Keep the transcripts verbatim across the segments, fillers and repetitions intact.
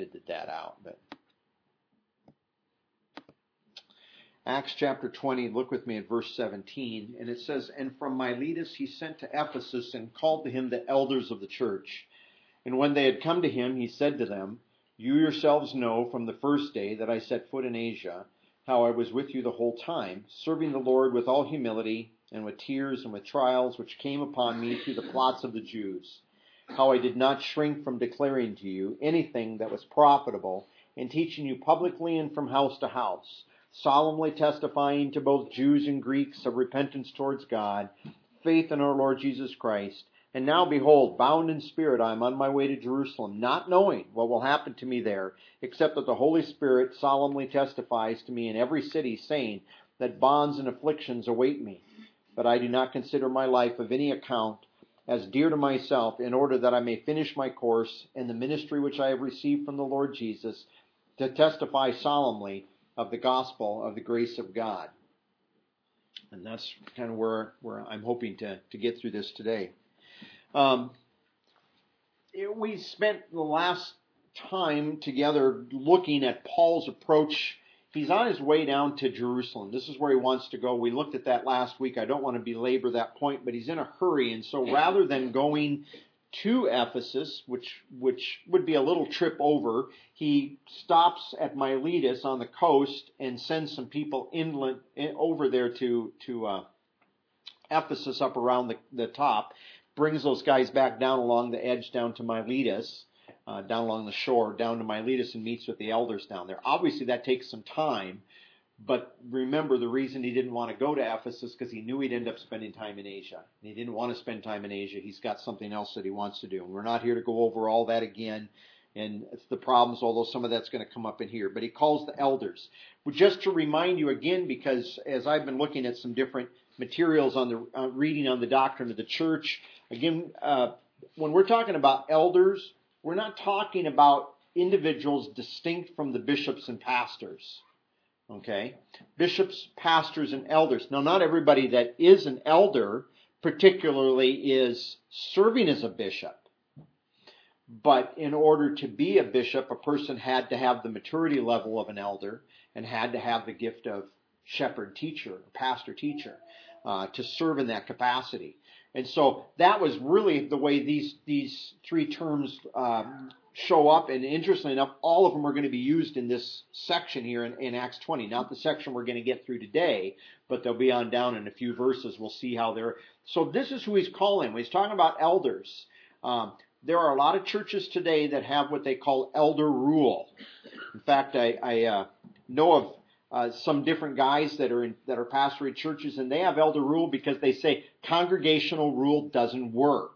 edited that out. But Acts chapter twenty, look with me at verse seventeen, and it says, "And from Miletus he sent to Ephesus and called to him the elders of the church. And when they had come to him, he said to them, You yourselves know from the first day that I set foot in Asia, how I was with you the whole time, serving the Lord with all humility and with tears and with trials which came upon me through the plots of the Jews, how I did not shrink from declaring to you anything that was profitable, and teaching you publicly and from house to house, solemnly testifying to both Jews and Greeks of repentance towards God, faith in our Lord Jesus Christ. And now, behold, bound in spirit, I am on my way to Jerusalem, not knowing what will happen to me there, except that the Holy Spirit solemnly testifies to me in every city, saying that bonds and afflictions await me. But I do not consider my life of any account as dear to myself, in order that I may finish my course in the ministry which I have received from the Lord Jesus, to testify solemnly of the gospel of the grace of God." And that's kind of where, where I'm hoping to, to get through this today. Um, we spent the last time together looking at Paul's approach. He's on his way down to Jerusalem. This is where he wants to go. We looked at that last week. I don't want to belabor that point, but he's in a hurry. And so rather than going to Ephesus, which which would be a little trip over, he stops at Miletus on the coast and sends some people inland over there to, to uh, Ephesus up around the, the top. Brings those guys back down along the edge down to Miletus, uh, down along the shore, down to Miletus, and meets with the elders down there. Obviously, that takes some time, but remember the reason he didn't want to go to Ephesus because he knew he'd end up spending time in Asia. And he didn't want to spend time in Asia. He's got something else that he wants to do. And we're not here to go over all that again, and it's the problems, although some of that's going to come up in here. But he calls the elders. But just to remind you again, because as I've been looking at some different materials on the uh, reading on the doctrine of the church, again, uh, when we're talking about elders, we're not talking about individuals distinct from the bishops and pastors. Okay? Bishops, pastors, and elders. Now, not everybody that is an elder particularly is serving as a bishop. But in order to be a bishop, a person had to have the maturity level of an elder and had to have the gift of shepherd teacher, pastor teacher, uh, to serve in that capacity. And so that was really the way these these three terms um, show up. And interestingly enough, all of them are going to be used in this section here in, in Acts twenty. Not the section we're going to get through today, but they'll be on down in a few verses. We'll see how they're. So this is who he's calling. When he's talking about elders, um, there are a lot of churches today that have what they call elder rule. In fact, I, I uh, know of Uh, some different guys that are in, that are pastoring churches, and they have elder rule because they say congregational rule doesn't work.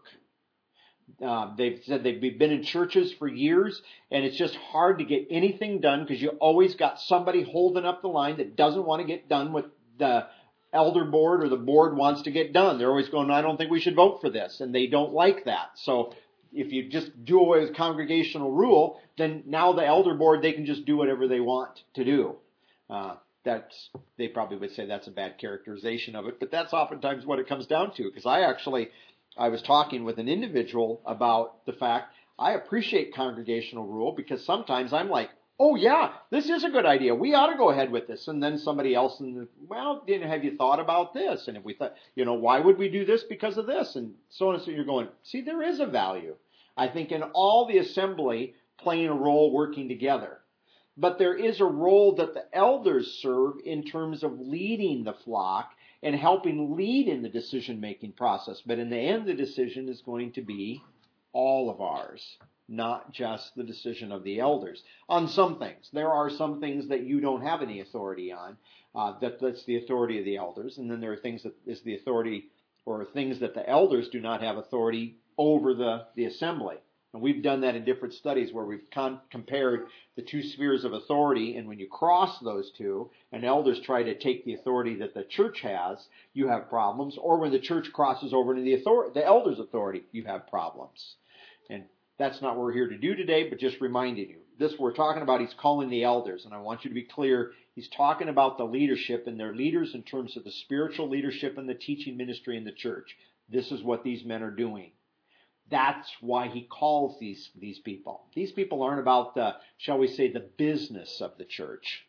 Uh, they've said they've been in churches for years, and it's just hard to get anything done because you always got somebody holding up the line that doesn't want to get done what the elder board or the board wants to get done. They're always going, I don't think we should vote for this, and they don't like that. So if you just do away with congregational rule, then now the elder board, they can just do whatever they want to do. Uh, that's, they probably would say that's a bad characterization of it, but that's oftentimes what it comes down to. Because I actually, I was talking with an individual about the fact I appreciate congregational rule because sometimes I'm like, oh yeah, this is a good idea. We ought to go ahead with this. And then somebody else, in the, well, didn't have you thought about this? And if we thought, you know, why would we do this because of this? And so on and so you're going, see, there is a value. I think in all the assembly playing a role working together. But there is a role that the elders serve in terms of leading the flock and helping lead in the decision-making process. But in the end, the decision is going to be all of ours, not just the decision of the elders. On some things, there are some things that you don't have any authority on. Uh, that, that's the authority of the elders. And then there are things that is the authority or things that the elders do not have authority over the, the assembly. And we've done that in different studies where we've con- compared the two spheres of authority, and when you cross those two, and elders try to take the authority that the church has, you have problems. Or when the church crosses over into the authority, the elders' authority, you have problems. And that's not what we're here to do today, but just reminding you. This we're talking about, he's calling the elders, and I want you to be clear, he's talking about the leadership, and they're leaders in terms of the spiritual leadership and the teaching ministry in the church. This is what these men are doing. That's why he calls these, these people. These people aren't about the, shall we say, the business of the church.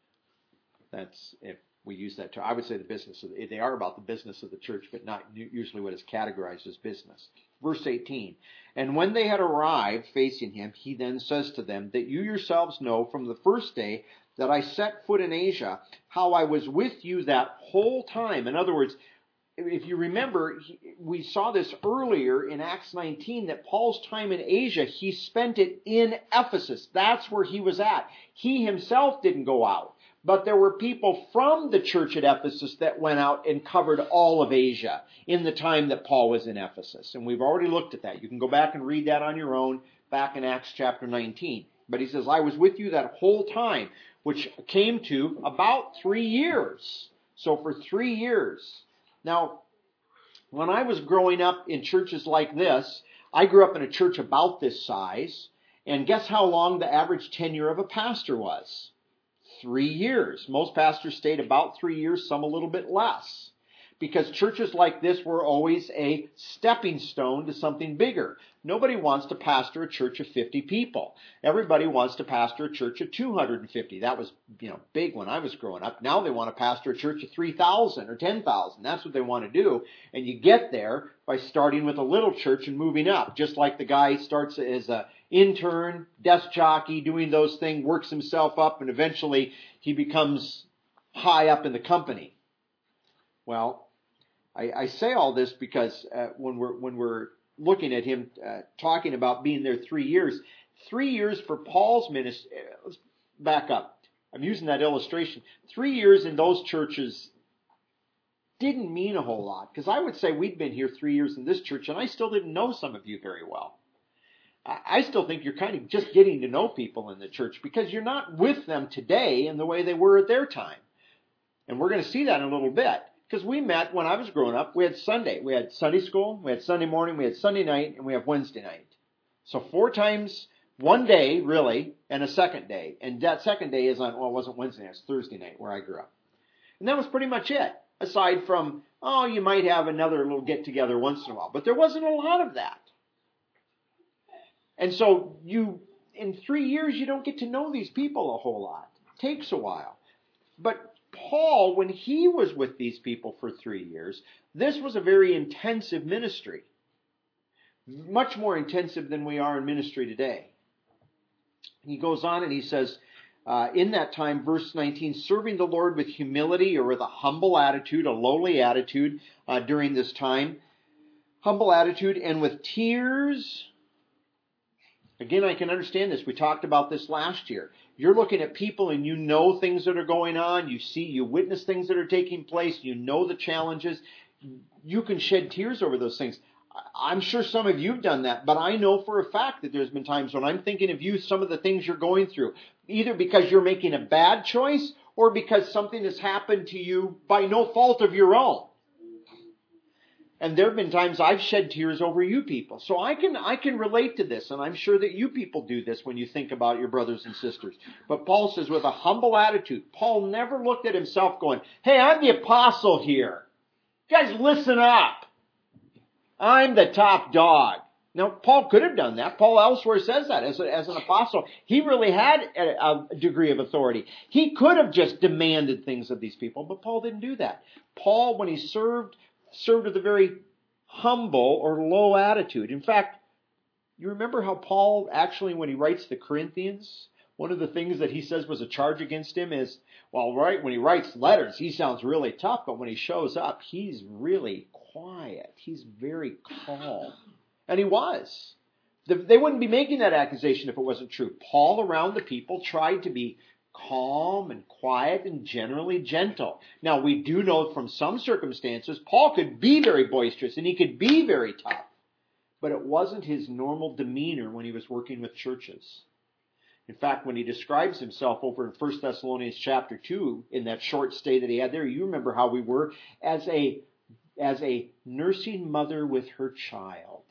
That's, if we use that term, I would say the business of the, they are about the business of the church, but not usually what is categorized as business. Verse eighteen, and when they had arrived facing him, he then says to them, that you yourselves know from the first day that I set foot in Asia, how I was with you that whole time. In other words, if you remember, we saw this earlier in Acts nineteen, that Paul's time in Asia, he spent it in Ephesus. That's where he was at. He himself didn't go out. But there were people from the church at Ephesus that went out and covered all of Asia in the time that Paul was in Ephesus. And we've already looked at that. You can go back and read that on your own back in Acts chapter nineteen. But he says, I was with you that whole time, which came to about three years. So for three years. Now, when I was growing up in churches like this, I grew up in a church about this size. And guess how long the average tenure of a pastor was? Three years. Most pastors stayed about three years, some a little bit less. Because churches like this were always a stepping stone to something bigger. Nobody wants to pastor a church of fifty people. Everybody wants to pastor a church of two hundred fifty. That was, you know, big when I was growing up. Now they want to pastor a church of three thousand or ten thousand. That's what they want to do. And you get there by starting with a little church and moving up. Just like the guy starts as a intern, desk jockey, doing those things, works himself up, and eventually he becomes high up in the company. Well, I, I say all this because uh, when we're when we're looking at him uh, talking about being there three years, three years for Paul's ministry. Let's back up. I'm using that illustration. Three years in those churches didn't mean a whole lot, because I would say we'd been here three years in this church, and I still didn't know some of you very well. I still think you're kind of just getting to know people in the church because you're not with them today in the way they were at their time. And we're going to see that in a little bit. Because we met when I was growing up, we had Sunday. We had Sunday school, we had Sunday morning, we had Sunday night, and we have Wednesday night. So four times, one day, really, and a second day. And that second day is on, well, it wasn't Wednesday night, it was Thursday night where I grew up. And that was pretty much it. Aside from, oh, you might have another little get-together once in a while. But there wasn't a lot of that. And so you, in three years, you don't get to know these people a whole lot. It takes a while. But Paul, when he was with these people for three years, this was a very intensive ministry. Much more intensive than we are in ministry today. He goes on and he says, uh, in that time, verse nineteen, serving the Lord with humility or with a humble attitude, a lowly attitude uh, during this time. Humble attitude and with tears. Again, I can understand this. We talked about this last year. You're looking at people and you know things that are going on. You see, you witness things that are taking place. You know the challenges. You can shed tears over those things. I'm sure some of you have done that, but I know for a fact that there's been times when I'm thinking of you, some of the things you're going through, either because you're making a bad choice or because something has happened to you by no fault of your own. And there have been times I've shed tears over you people. So I can I can relate to this, and I'm sure that you people do this when you think about your brothers and sisters. But Paul says with a humble attitude. Paul never looked at himself going, hey, I'm the apostle here. You guys, listen up. I'm the top dog. Now, Paul could have done that. Paul elsewhere says that as, a, as an apostle. He really had a, a degree of authority. He could have just demanded things of these people, but Paul didn't do that. Paul, when he served, served with a very humble or low attitude. In fact, you remember how Paul actually, when he writes the Corinthians, one of the things that he says was a charge against him is, well, right, when he writes letters, he sounds really tough, but when he shows up, he's really quiet. He's very calm. And he was. They wouldn't be making that accusation if it wasn't true. Paul, around the people, tried to be calm and quiet and generally gentle. Now, we do know from some circumstances, Paul could be very boisterous and he could be very tough. But it wasn't his normal demeanor when he was working with churches. In fact, when he describes himself over in First Thessalonians chapter two, in that short stay that he had there, you remember how we were as a, as a nursing mother with her child.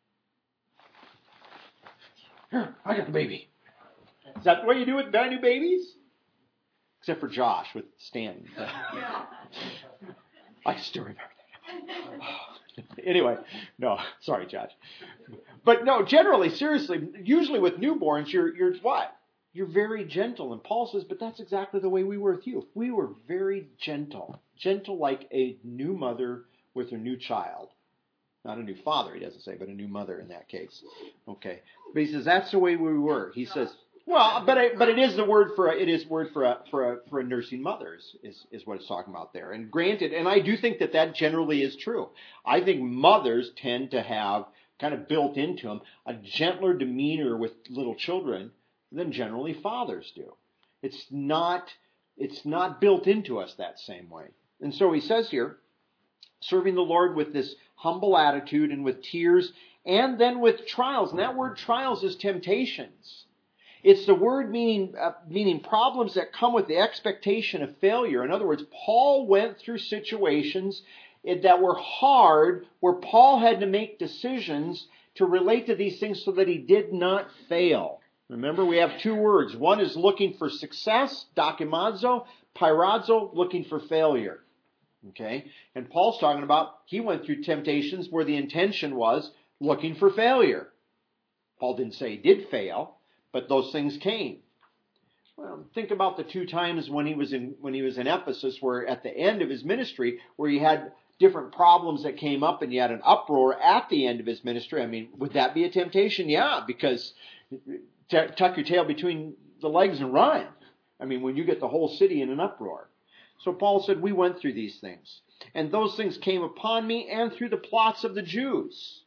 Here, I got the baby. Is that what you do with brand new babies? Except for Josh with Stanton. I can still remember that. Anyway, no, sorry, Josh. But no, generally, seriously, usually with newborns, you're you're what? You're very gentle. And Paul says, but that's exactly the way we were with you. We were very gentle. Gentle like a new mother with her new child. Not a new father, he doesn't say, but a new mother in that case. Okay. But he says, that's the way we were. He says, well, but it, but it is the word for a, it is word for a, for a, for a nursing mother is, is what it's talking about there. And granted, and I do think that that generally is true. I think mothers tend to have kind of built into them a gentler demeanor with little children than generally fathers do. It's not, it's not built into us that same way. And so he says here, serving the Lord with this humble attitude and with tears and then with trials. And that word trials is temptations. It's the word meaning uh, meaning problems that come with the expectation of failure. In other words, Paul went through situations that were hard, where Paul had to make decisions to relate to these things so that he did not fail. Remember, we have two words. One is looking for success, dokimazo, pyrazo, looking for failure. Okay? And Paul's talking about, he went through temptations where the intention was looking for failure. Paul didn't say he did fail, but those things came. Well, think about the two times when he was in when he was in Ephesus, where at the end of his ministry, where he had different problems that came up and he had an uproar at the end of his ministry. I mean, would that be a temptation? Yeah, because t- tuck your tail between the legs and run. I mean, when you get the whole city in an uproar. So Paul said, we went through these things. And those things came upon me and through the plots of the Jews.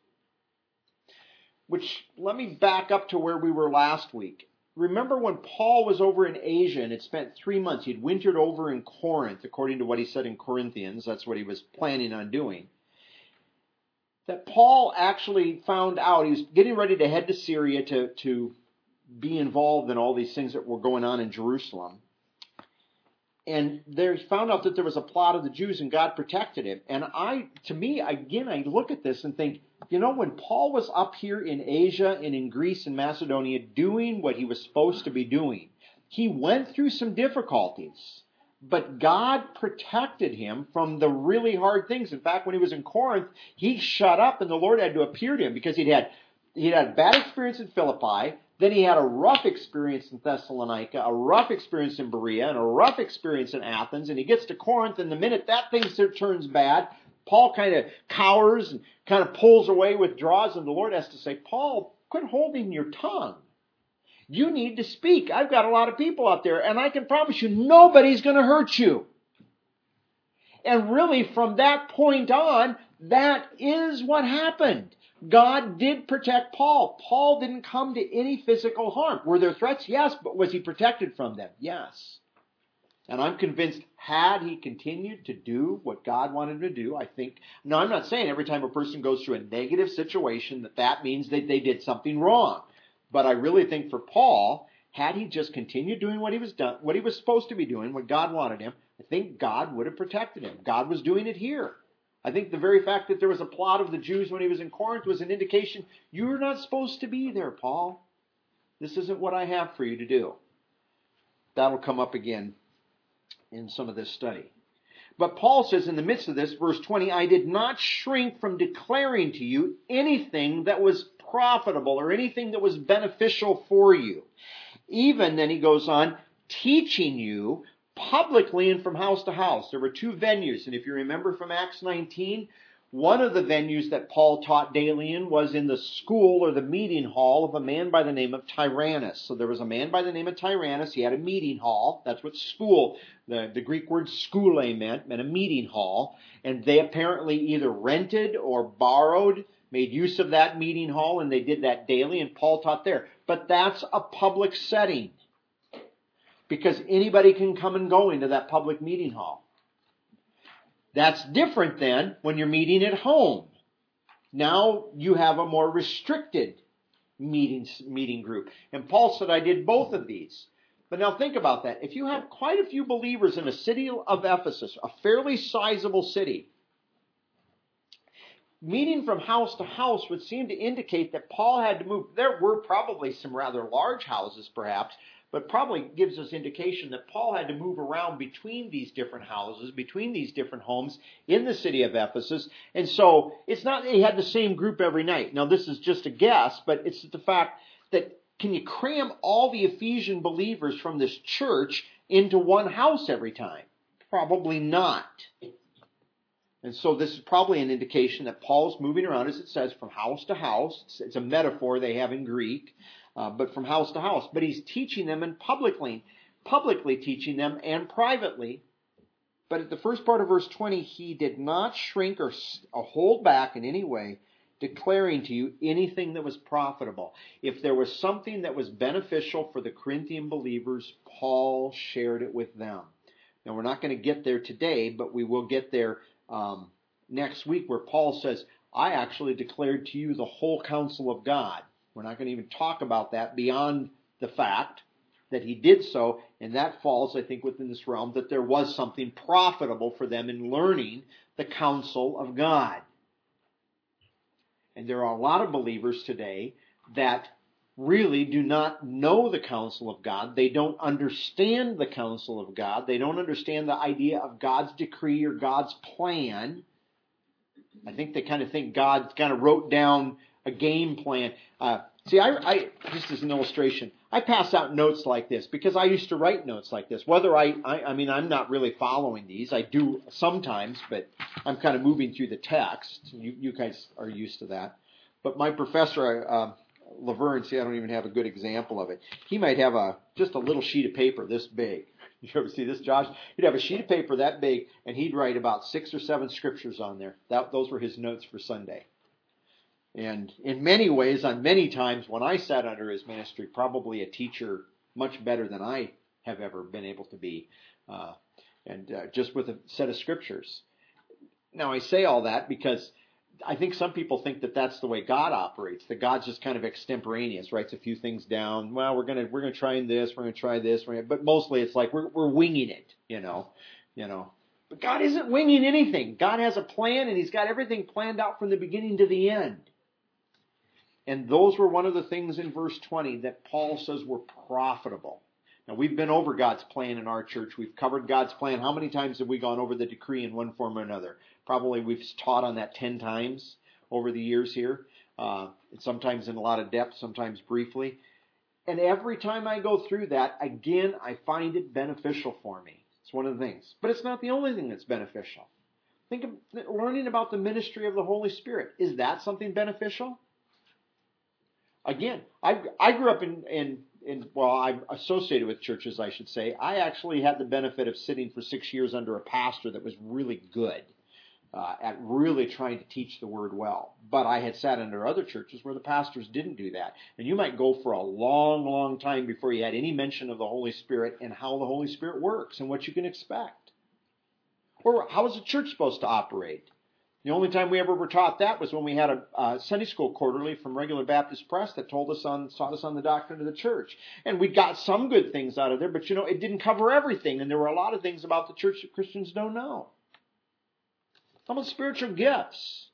Which, let me back up to where we were last week. Remember when Paul was over in Asia and had spent three months, he'd wintered over in Corinth, according to what he said in Corinthians, that's what he was planning on doing, that Paul actually found out, he was getting ready to head to Syria to, to be involved in all these things that were going on in Jerusalem. And they found out that there was a plot of the Jews and God protected him. And I, to me, again, I look at this and think, you know, when Paul was up here in Asia and in Greece and Macedonia doing what he was supposed to be doing, he went through some difficulties. But God protected him from the really hard things. In fact, when he was in Corinth, he shut up and the Lord had to appear to him because he'd had, he'd had a bad experience in Philippi. Then he had a rough experience in Thessalonica, a rough experience in Berea, and a rough experience in Athens. And he gets to Corinth, and the minute that thing turns bad, Paul kind of cowers and kind of pulls away, withdraws, and the Lord has to say, Paul, quit holding your tongue. You need to speak. I've got a lot of people out there, and I can promise you nobody's going to hurt you. And really, from that point on, that is what happened. God did protect Paul. Paul didn't come to any physical harm. Were there threats? Yes, but was he protected from them? Yes. And I'm convinced, had he continued to do what God wanted him to do, I think, no, I'm not saying every time a person goes through a negative situation that that means that they did something wrong. But I really think for Paul, had he just continued doing what he was done, what he was supposed to be doing, what God wanted him, I think God would have protected him. God was doing it here. I think the very fact that there was a plot of the Jews when he was in Corinth was an indication, you're not supposed to be there, Paul. This isn't what I have for you to do. That'll come up again in some of this study. But Paul says in the midst of this, verse twenty, I did not shrink from declaring to you anything that was profitable or anything that was beneficial for you. Even, then he goes on, teaching you publicly and from house to house. There were two venues, and if you remember from Acts nineteen, one of the venues that Paul taught daily in was in the school or the meeting hall of a man by the name of Tyrannus. So there was a man by the name of Tyrannus. He had a meeting hall. That's what school, the, the Greek word skule meant, meant a meeting hall. And they apparently either rented or borrowed, made use of that meeting hall, and they did that daily, and Paul taught there. But that's a public setting, because anybody can come and go into that public meeting hall. That's different than when you're meeting at home. Now you have a more restricted meeting, meeting group. And Paul said, I did both of these. But now think about that. If you have quite a few believers in a city of Ephesus, a fairly sizable city, meeting from house to house would seem to indicate that Paul had to move. There were probably some rather large houses, perhaps, but probably gives us indication that Paul had to move around between these different houses, between these different homes in the city of Ephesus. And so it's not that he had the same group every night. Now this is just a guess, but it's the fact that can you cram all the Ephesian believers from this church into one house every time? Probably not. And so this is probably an indication that Paul's moving around, as it says, from house to house. It's, it's a metaphor they have in Greek, uh, but from house to house. But he's teaching them and publicly, publicly teaching them and privately. But at the first part of verse twenty, he did not shrink or, or hold back in any way, declaring to you anything that was profitable. If there was something that was beneficial for the Corinthian believers, Paul shared it with them. Now, we're not going to get there today, but we will get there um, next week, where Paul says, I actually declared to you the whole counsel of God. We're not going to even talk about that beyond the fact that he did so, and that falls, I think, within this realm, that there was something profitable for them in learning the counsel of God. And there are a lot of believers today that really do not know the counsel of God. They don't understand the counsel of God. They don't understand the idea of God's decree or God's plan. I think they kind of think God kind of wrote down a game plan. Uh, see, I, I just as an illustration, I pass out notes like this because I used to write notes like this. Whether I, I, I mean, I'm not really following these. I do sometimes, but I'm kind of moving through the text. You, you guys are used to that. But my professor, uh, Laverne, see, I don't even have a good example of it. He might have a just a little sheet of paper this big. You ever see this, Josh? He'd have a sheet of paper that big, and he'd write about six or seven scriptures on there. That, those were his notes for Sunday. And in many ways, on many times when I sat under his ministry, probably a teacher much better than I have ever been able to be, uh, and uh, just with a set of scriptures. Now, I say all that because I think some people think that that's the way God operates, that God's just kind of extemporaneous, writes a few things down. Well, we're gonna we're gonna try this, we're gonna try this, we're gonna, but mostly it's like we're we're winging it, you know, you know. But God isn't winging anything. God has a plan, and He's got everything planned out from the beginning to the end. And those were one of the things in verse twenty that Paul says were profitable. Now, we've been over God's plan in our church. We've covered God's plan. How many times have we gone over the decree in one form or another? Probably we've taught on that ten times over the years here. Uh, sometimes in a lot of depth, sometimes briefly. And every time I go through that, again, I find it beneficial for me. It's one of the things. But it's not the only thing that's beneficial. Think of learning about the ministry of the Holy Spirit. Is that something beneficial? Again, I, I grew up in, in, in, well, I'm associated with churches, I should say. I actually had the benefit of sitting for six years under a pastor that was really good uh, at really trying to teach the word well. But I had sat under other churches where the pastors didn't do that. And you might go for a long, long time before you had any mention of the Holy Spirit and how the Holy Spirit works and what you can expect. Or how is a church supposed to operate? The only time we ever were taught that was when we had a uh, Sunday school quarterly from Regular Baptist Press that told us on, taught us on the doctrine of the church. And we got some good things out of there, but you know, it didn't cover everything. And there were a lot of things about the church that Christians don't know. How about spiritual gifts?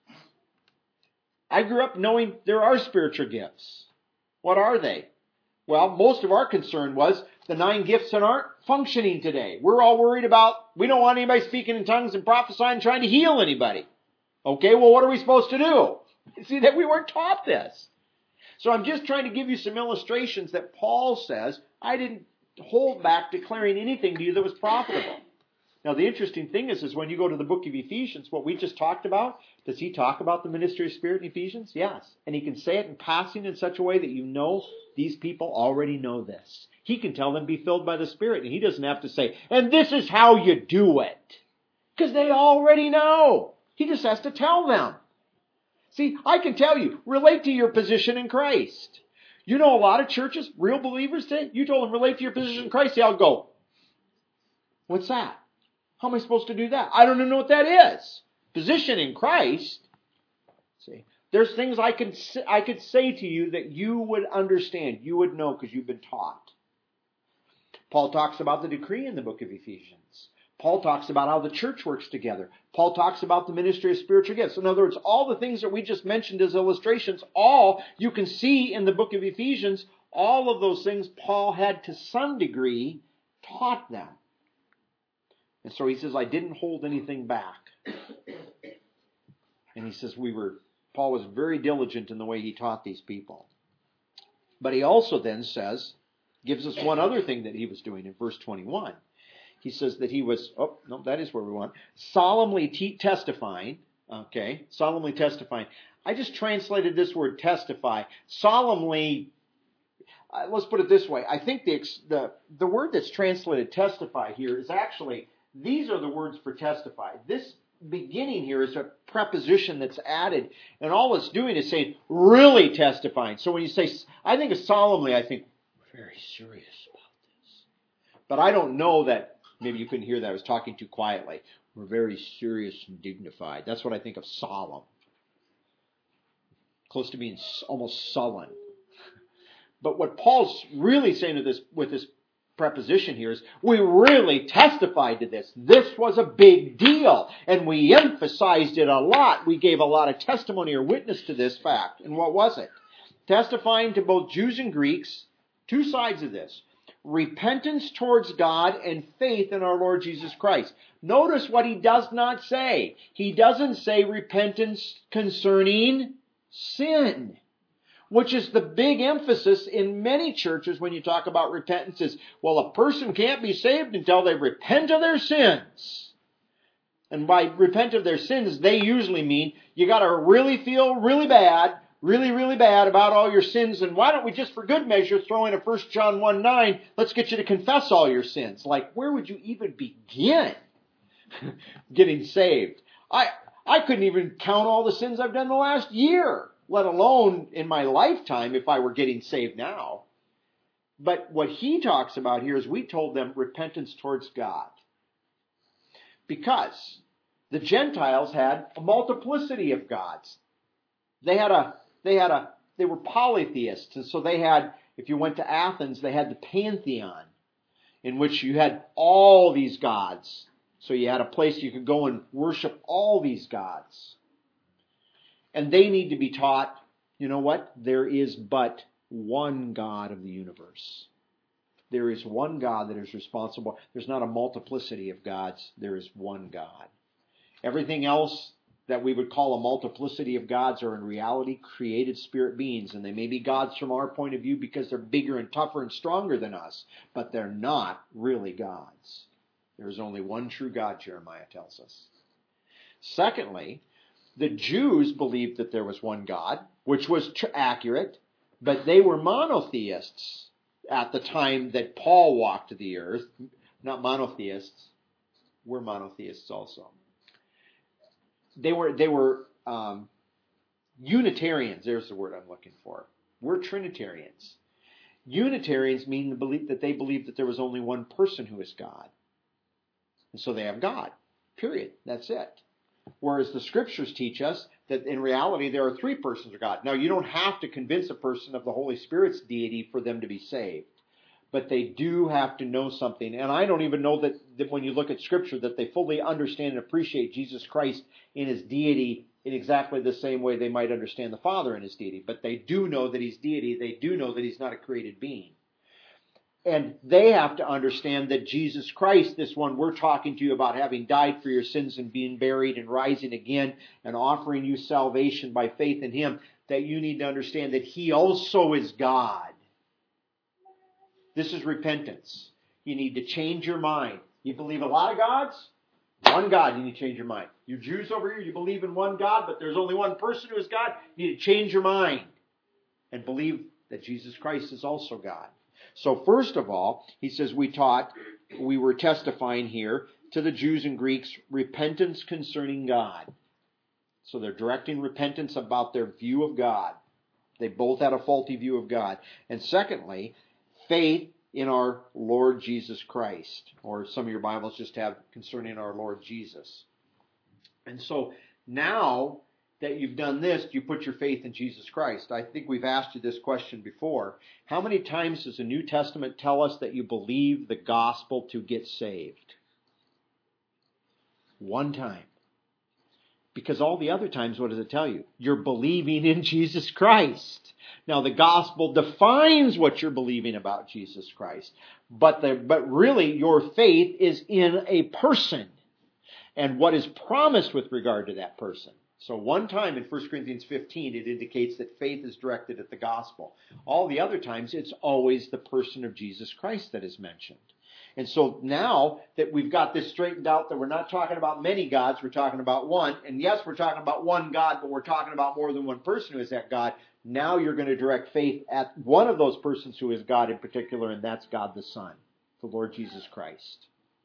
I grew up knowing there are spiritual gifts. What are they? Well, most of our concern was the nine gifts that aren't functioning today. We're all worried about, we don't want anybody speaking in tongues and prophesying and trying to heal anybody. Okay, well, what are we supposed to do? See, that we weren't taught this. So I'm just trying to give you some illustrations that Paul says, I didn't hold back declaring anything to you that was profitable. Now, the interesting thing is, is when you go to the book of Ephesians, what we just talked about, does he talk about the ministry of Spirit in Ephesians? Yes. And he can say it in passing in such a way that you know these people already know this. He can tell them, be filled by the Spirit, and he doesn't have to say, and this is how you do it. Because they already know. He just has to tell them. See, I can tell you, relate to your position in Christ. You know a lot of churches, real believers today, you told them relate to your position in Christ, they'll go, what's that? How am I supposed to do that? I don't even know what that is. Position in Christ. See, there's things I could I could say to you that you would understand, you would know because you've been taught. Paul talks about the decree in the book of Ephesians. Paul talks about how the church works together. Paul talks about the ministry of spiritual gifts. In other words, all the things that we just mentioned as illustrations, all you can see in the book of Ephesians, All of those things Paul had to some degree taught them. And so he says, I didn't hold anything back. And he says we were, Paul was very diligent in the way he taught these people. But he also then says, gives us one other thing that he was doing in verse twenty-one. He says that he was, oh, no, that is where we want, solemnly te- testifying, okay, solemnly testifying. I just translated this word testify. Solemnly, uh, let's put it this way. I think the, the, the word that's translated testify here is actually, these are the words for testify. This beginning here is a preposition that's added, and all it's doing is saying, really testifying. So when you say, I think of solemnly, I think, we're very serious about this. But I don't know that, maybe you couldn't hear that, I was talking too quietly. We're very serious and dignified. That's what I think of solemn. Close to being almost sullen. But what Paul's really saying to this with this preposition here is, we really testified to this. This was a big deal. And we emphasized it a lot. We gave a lot of testimony or witness to this fact. And what was it? Testifying to both Jews and Greeks, two sides of this. Repentance towards God and faith in our Lord Jesus Christ. Notice what he does not say. He doesn't say repentance concerning sin, which is the big emphasis in many churches when you talk about repentance is, well, a person can't be saved until they repent of their sins. And by repent of their sins, they usually mean you got to really feel really bad, really, really bad about all your sins, and why don't we just for good measure throw in a First John one nine, let's get you to confess all your sins. Like, where would you even begin getting saved? I I couldn't even count all the sins I've done the last year, let alone in my lifetime if I were getting saved now. But what he talks about here is we told them repentance towards God. Because the Gentiles had a multiplicity of gods. They had a, they had a, they were polytheists. And so they had, if you went to Athens, they had the Pantheon, in which you had all these gods. So you had a place you could go and worship all these gods. And they need to be taught, you know what? There is but one God of the universe. There is one God that is responsible. There's not a multiplicity of gods. There is one God. Everything else that we would call a multiplicity of gods are in reality created spirit beings. And they may be gods from our point of view because they're bigger and tougher and stronger than us. But they're not really gods. There is only one true God, Jeremiah tells us. Secondly, the Jews believed that there was one God, which was tr- accurate, but they were monotheists at the time that Paul walked the earth. Not monotheists. We're monotheists also. They were they were um, Unitarians. There's the word I'm looking for. We're Trinitarians. Unitarians mean the belief that they believe that there was only one person who is God. And so they have God. Period. That's it. Whereas the scriptures teach us that in reality there are three persons of God. Now, you don't have to convince a person of the Holy Spirit's deity for them to be saved. But they do have to know something. And I don't even know that, that when you look at scripture that they fully understand and appreciate Jesus Christ in his deity in exactly the same way they might understand the Father in his deity. But they do know that he's deity. They do know that he's not a created being. And they have to understand that Jesus Christ, this one we're talking to you about, having died for your sins and being buried and rising again and offering you salvation by faith in him, that you need to understand that he also is God. This is repentance. You need to change your mind. You believe a lot of gods? One God, you need to change your mind. You Jews over here, you believe in one God, but there's only one person who is God. You need to change your mind and believe that Jesus Christ is also God. So first of all, he says we taught, we were testifying here to the Jews and Greeks, repentance concerning God. So they're directing repentance about their view of God. They both had a faulty view of God. And secondly, faith in our Lord Jesus Christ. Or some of your Bibles just have concerning our Lord Jesus. And so now that you've done this, you put your faith in Jesus Christ. I think we've asked you this question before. How many times does the New Testament tell us that you believe the gospel to get saved? One time. Because all the other times, what does it tell you? You're believing in Jesus Christ. Now, the gospel defines what you're believing about Jesus Christ, but the, but really your faith is in a person and what is promised with regard to that person. So one time in First Corinthians fifteen, it indicates that faith is directed at the gospel. All the other times, it's always the person of Jesus Christ that is mentioned. And so now that we've got this straightened out, that we're not talking about many gods, we're talking about one. And yes, we're talking about one God, but we're talking about more than one person who is that God. Now you're going to direct faith at one of those persons who is God in particular, and that's God the Son, the Lord Jesus Christ.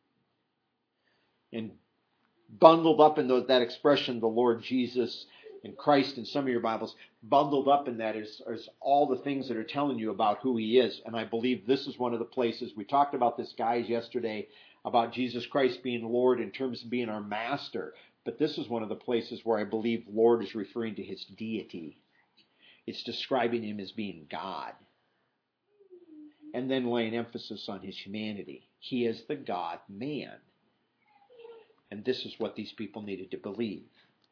And bundled up in those, that expression, the Lord Jesus and Christ in some of your Bibles, bundled up in that is, is all the things that are telling you about who he is. And I believe this is one of the places, we talked about this, guys, yesterday, about Jesus Christ being Lord in terms of being our master. But this is one of the places where I believe Lord is referring to his deity. It's describing him as being God. And then laying emphasis on his humanity. He is the God-man. And this is what these people needed to believe.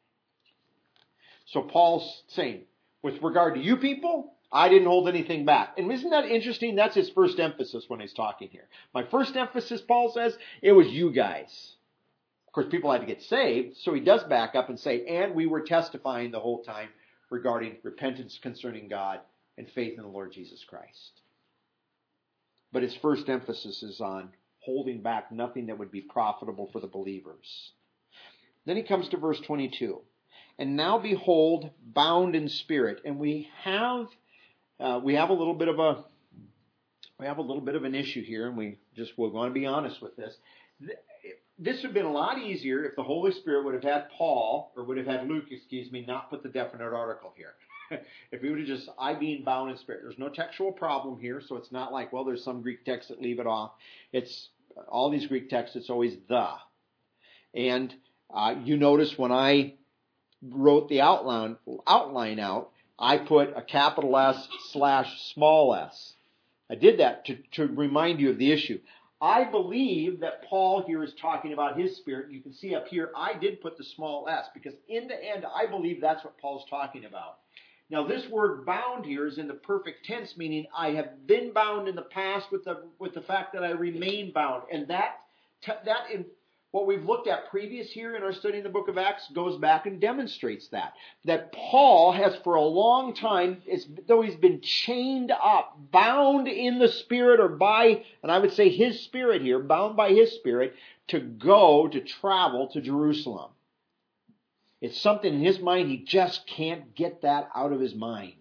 So Paul's saying, with regard to you people, I didn't hold anything back. And isn't that interesting? That's his first emphasis when he's talking here. My first emphasis, Paul says, it was you guys. Of course, people had to get saved, so he does back up and say, and we were testifying the whole time regarding repentance concerning God and faith in the Lord Jesus Christ. But his first emphasis is on holding back nothing that would be profitable for the believers. Then he comes to verse twenty-two. And now behold, bound in spirit. And we have uh, we have a little bit of a we have a little bit of an issue here, and we just we're going to be honest with this. This would have been a lot easier if the Holy Spirit would have had Paul, or would have had Luke, excuse me, not put the definite article here. If we would have just, I being bound in spirit. There's no textual problem here, so it's not like, well, there's some Greek texts that leave it off. It's all these Greek texts, it's always the. And uh, you notice when I wrote the outline, outline out, I put a capital S slash small s. I did that to, to remind you of the issue. I believe that Paul here is talking about his spirit. You can see up here, I did put the small s, because in the end, I believe that's what Paul's talking about. Now, this word bound here is in the perfect tense, meaning I have been bound in the past with the with the fact that I remain bound. And that, that in what we've looked at previous here in our study in the book of Acts goes back and demonstrates that. That Paul has for a long time, it's, though he's been chained up, bound in the Spirit or by, and I would say his Spirit here, bound by his Spirit, to go, to travel to Jerusalem. It's something in his mind, he just can't get that out of his mind.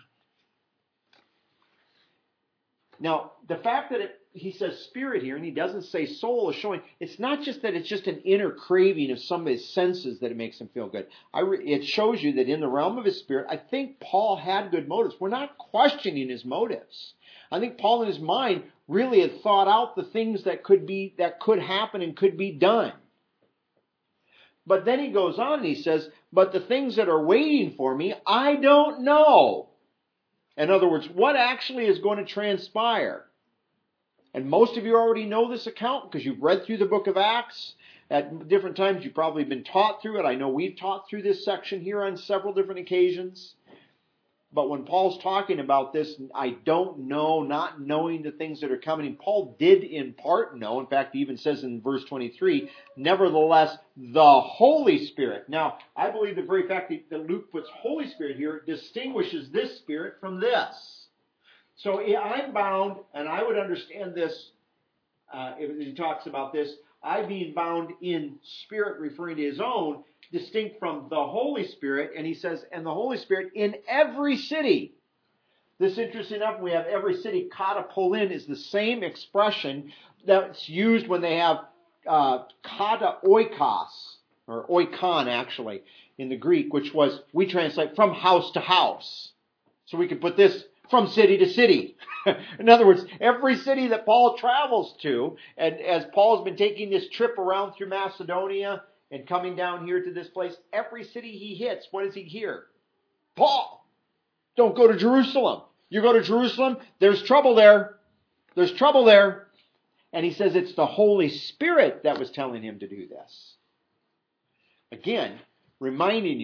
Now, the fact that it, he says spirit here, and he doesn't say soul, is showing it's not just that it's just an inner craving of some of his senses that it makes him feel good. I re, it shows you that in the realm of his spirit, I think Paul had good motives. We're not questioning his motives. I think Paul in his mind really had thought out the things that could be, that could happen and could be done. But then he goes on and he says, but the things that are waiting for me, I don't know. In other words, what actually is going to transpire? And most of you already know this account because you've read through the book of Acts. At different times you've probably been taught through it. I know we've taught through this section here on several different occasions. But when Paul's talking about this, I don't know, not knowing the things that are coming. And Paul did in part know. In fact, he even says in verse twenty-three, nevertheless, the Holy Spirit. Now, I believe the very fact that Luke puts Holy Spirit here distinguishes this Spirit from this. So I'm bound, and I would understand this, uh, if he talks about this, I being bound in spirit, referring to his own, distinct from the Holy Spirit, and he says, and the Holy Spirit in every city. This, interesting enough, we have every city. Katapolin is the same expression that's used when they have uh, kata oikos, or oikon actually, in the Greek, which was, we translate from house to house. So we could put this from city to city. In other words, every city that Paul travels to, and as Paul's been taking this trip around through Macedonia and coming down here to this place, every city he hits, what does he hear? Paul, don't go to Jerusalem. You go to Jerusalem, there's trouble there. There's trouble there. And he says it's the Holy Spirit that was telling him to do this. Again, reminding you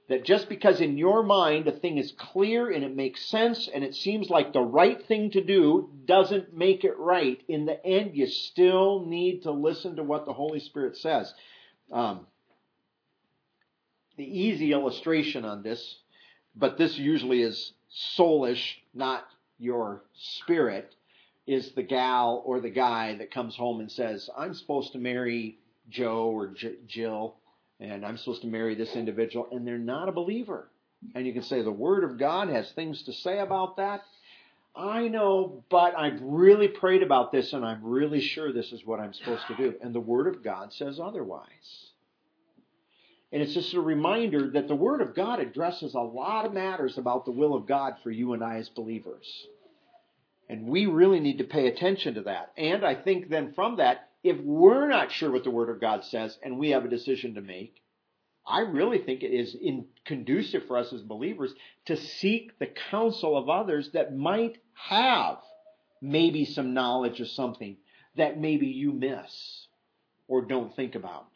That just because in your mind a thing is clear and it makes sense and it seems like the right thing to do doesn't make it right. In the end, you still need to listen to what the Holy Spirit says. Um, the easy illustration on this, but this usually is soulish, not your spirit, is the gal or the guy that comes home and says, I'm supposed to marry Joe or J- Jill, and I'm supposed to marry this individual, and they're not a believer. And you can say the Word of God has things to say about that. I know, but I've really prayed about this, and I'm really sure this is what I'm supposed to do. And the Word of God says otherwise. And it's just a reminder that the Word of God addresses a lot of matters about the will of God for you and I as believers. And we really need to pay attention to that. And I think then from that, if we're not sure what the Word of God says and we have a decision to make, I really think it is in conducive for us as believers to seek the counsel of others that might have maybe some knowledge of something that maybe you miss or don't think about.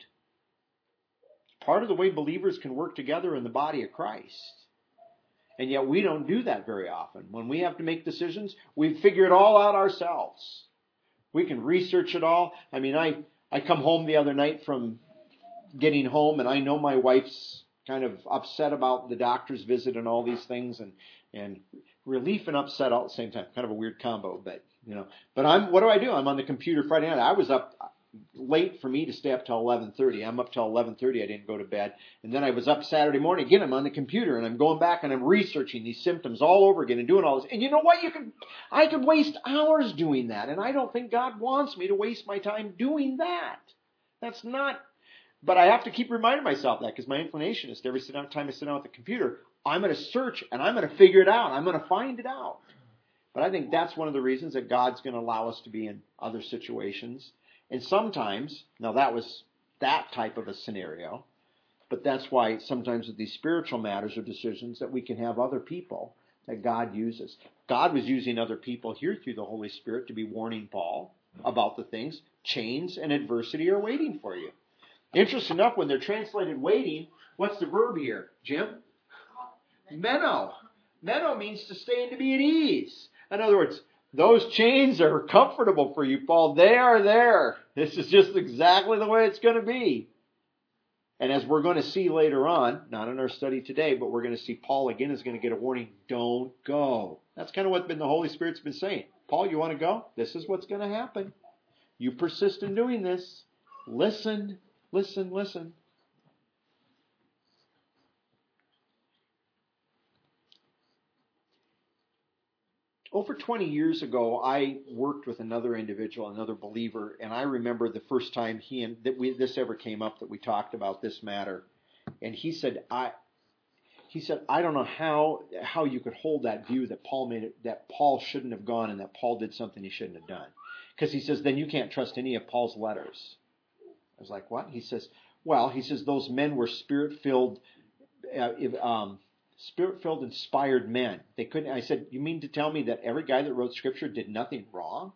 Part of the way believers can work together in the body of Christ. And yet we don't do that very often. When we have to make decisions, we figure it all out ourselves. We can research it all. I mean, I, I come home the other night from getting home, and I know my wife's kind of upset about the doctor's visit and all these things, and, and relief and upset all at the same time. Kind of a weird combo, but, you know. But I'm, what do I do? I'm on the computer Friday night. I was up late for me to stay up till eleven thirty. I'm up till eleven thirty. I didn't go to bed. And then I was up Saturday morning. Again, I'm on the computer, and I'm going back, and I'm researching these symptoms all over again and doing all this. And you know what? You can, I could waste hours doing that, and I don't think God wants me to waste my time doing that. That's not, but I have to keep reminding myself that because my inclination is to every time I sit down at the computer, I'm going to search, and I'm going to figure it out. I'm going to find it out. But I think that's one of the reasons that God's going to allow us to be in other situations. And sometimes, now that was that type of a scenario, but that's why sometimes with these spiritual matters or decisions that we can have other people that God uses. God was using other people here through the Holy Spirit to be warning Paul about the things. Chains and adversity are waiting for you. Interesting enough, when they're translated waiting, what's the verb here, Jim? Meno. Meno means to stay and to be at ease. In other words, those chains are comfortable for you, Paul. They are there. This is just exactly the way it's going to be. And as we're going to see later on, not in our study today, but we're going to see Paul again is going to get a warning. Don't go. That's kind of what the Holy Spirit's been saying. Paul, you want to go? This is what's going to happen. You persist in doing this. Listen, listen, listen. Over twenty years ago, I worked with another individual, another believer, and I remember the first time he and that we this ever came up that we talked about this matter, and he said, "I," he said, "I don't know how how you could hold that view that Paul made it, that Paul shouldn't have gone and that Paul did something he shouldn't have done, because he says then you can't trust any of Paul's letters." I was like, "What?" He says, "Well, he says those men were spirit-filled." Uh, um, Spirit-filled, inspired men. They couldn't. I said, "You mean to tell me that every guy that wrote Scripture did nothing wrong?"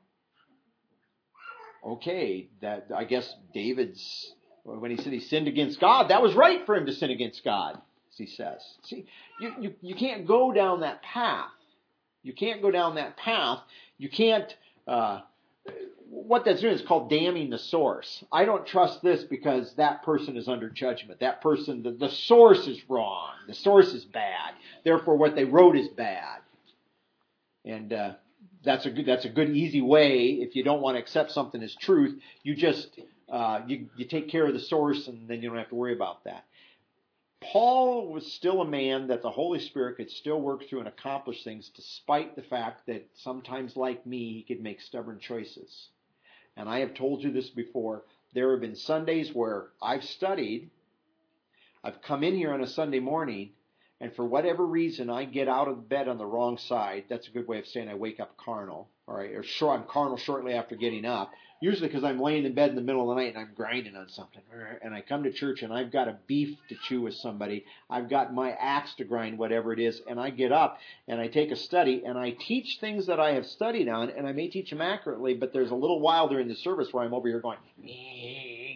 Okay, that I guess David's when he said he sinned against God, that was right for him to sin against God, as he says. See, you you, you can't go down that path. You can't go down that path. You can't. Uh, what that's doing is called damning the source. I don't trust this because that person is under judgment. That person, the, the source is wrong. The source is bad. Therefore, what they wrote is bad. And uh, that's a good, that's a good, easy way. If you don't want to accept something as truth, you just uh, you you take care of the source, and then you don't have to worry about that. Paul was still a man that the Holy Spirit could still work through and accomplish things, despite the fact that sometimes, like me, he could make stubborn choices. And I have told you this before. There have been Sundays where I've studied, I've come in here on a Sunday morning, and for whatever reason I get out of bed on the wrong side. That's a good way of saying I wake up carnal, all right, or short, I'm carnal shortly after getting up. Usually because I'm laying in bed in the middle of the night and I'm grinding on something. And I come to church and I've got a beef to chew with somebody. I've got my axe to grind, whatever it is. And I get up and I take a study and I teach things that I have studied on. And I may teach them accurately, but there's a little while during the service where I'm over here going,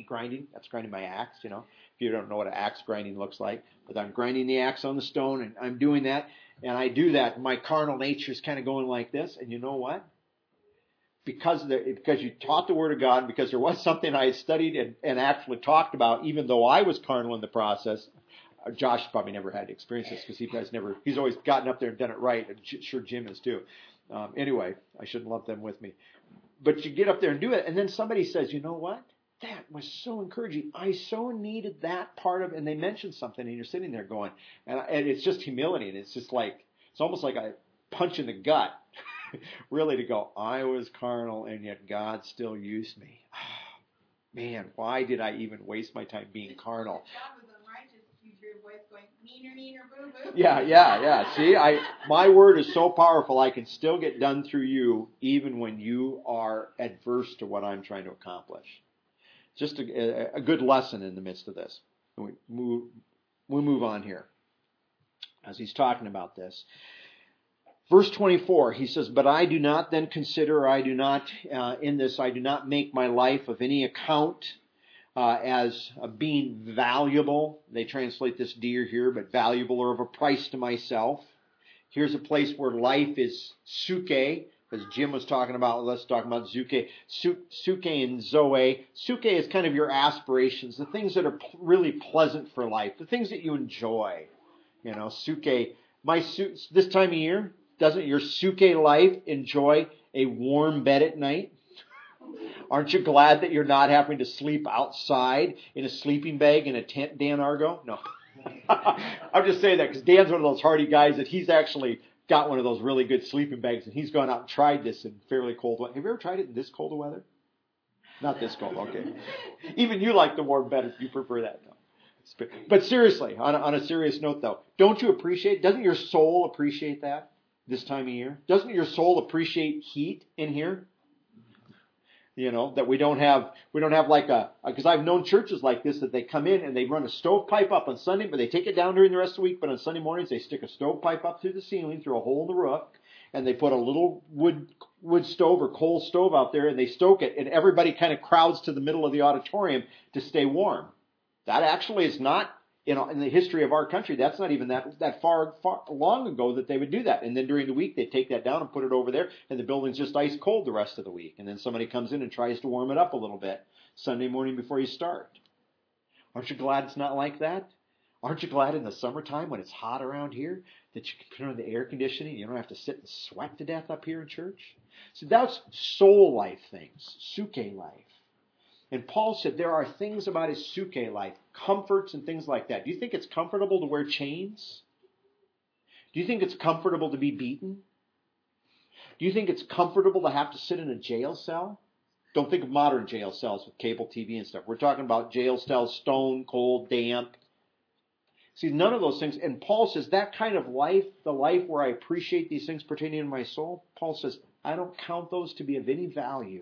grinding. That's grinding my axe, you know. If you don't know what an axe grinding looks like. But I'm grinding the axe on the stone, and I'm doing that. And I do that. My carnal nature is kind of going like this. And you know what? Because the, because you taught the Word of God, because there was something I had studied and, and actually talked about, even though I was carnal in the process. Josh probably never had to experience this because he has never, he's always gotten up there and done it right. I'm sure Jim is too. Um, anyway, I shouldn't lump them with me. But you get up there and do it, and then somebody says, you know what? That was so encouraging. I so needed that part of it. And they mentioned something, and you're sitting there going, and, and it's just humility, and it's just like, it's almost like a punch in the gut, really, to go, I was carnal, and yet God still used me. Man, why did I even waste my time being carnal? Going, neener, neener, boo, boo. Yeah, yeah, yeah. See, I my word is so powerful. I can still get done through you, even when you are adverse to what I'm trying to accomplish. Just a, a good lesson in the midst of this. We move, we move on here as he's talking about this. Verse twenty-four, he says, "But I do not then consider, I do not uh, in this, I do not make my life of any account." Uh, as uh, being valuable. They translate this dear here, but valuable or of a price to myself. Here's a place where life is suke, as Jim was talking about. Let's talk about zuke. Suke and zoe. Suke is kind of your aspirations, the things that are p- really pleasant for life, the things that you enjoy. You know, suke. My su- this time of year, doesn't your suke life enjoy a warm bed at night? Aren't you glad that you're not having to sleep outside in a sleeping bag in a tent, Dan Argo? No. I'm just saying that because Dan's one of those hardy guys that he's actually got one of those really good sleeping bags, and he's gone out and tried this in fairly cold weather. Have you ever tried it in this cold of weather? Not this cold, okay. Even you like the warm better. You prefer that, though. But seriously, on a, on a serious note, though, don't you appreciate, doesn't your soul appreciate that this time of year? Doesn't your soul appreciate heat in here? You know, that we don't have, we don't have like a, because I've known churches like this that they come in and they run a stovepipe up on Sunday, but they take it down during the rest of the week. But on Sunday mornings, they stick a stovepipe up through the ceiling, through a hole in the roof, and they put a little wood, wood stove or coal stove out there and they stoke it, and everybody kind of crowds to the middle of the auditorium to stay warm. That actually is not, you know, in the history of our country, that's not even that that far, far long ago that they would do that. And then during the week, they take that down and put it over there, and the building's just ice cold the rest of the week. And then somebody comes in and tries to warm it up a little bit Sunday morning before you start. Aren't you glad it's not like that? Aren't you glad in the summertime when it's hot around here that you can turn on the air conditioning? You don't have to sit and sweat to death up here in church. So that's soul life things, suke life. And Paul said there are things about his suke life, comforts and things like that. Do you think it's comfortable to wear chains? Do you think it's comfortable to be beaten? Do you think it's comfortable to have to sit in a jail cell? Don't think of modern jail cells with cable T V and stuff. We're talking about jail cells, stone, cold, damp. See, none of those things. And Paul says that kind of life, the life where I appreciate these things pertaining to my soul, Paul says, I don't count those to be of any value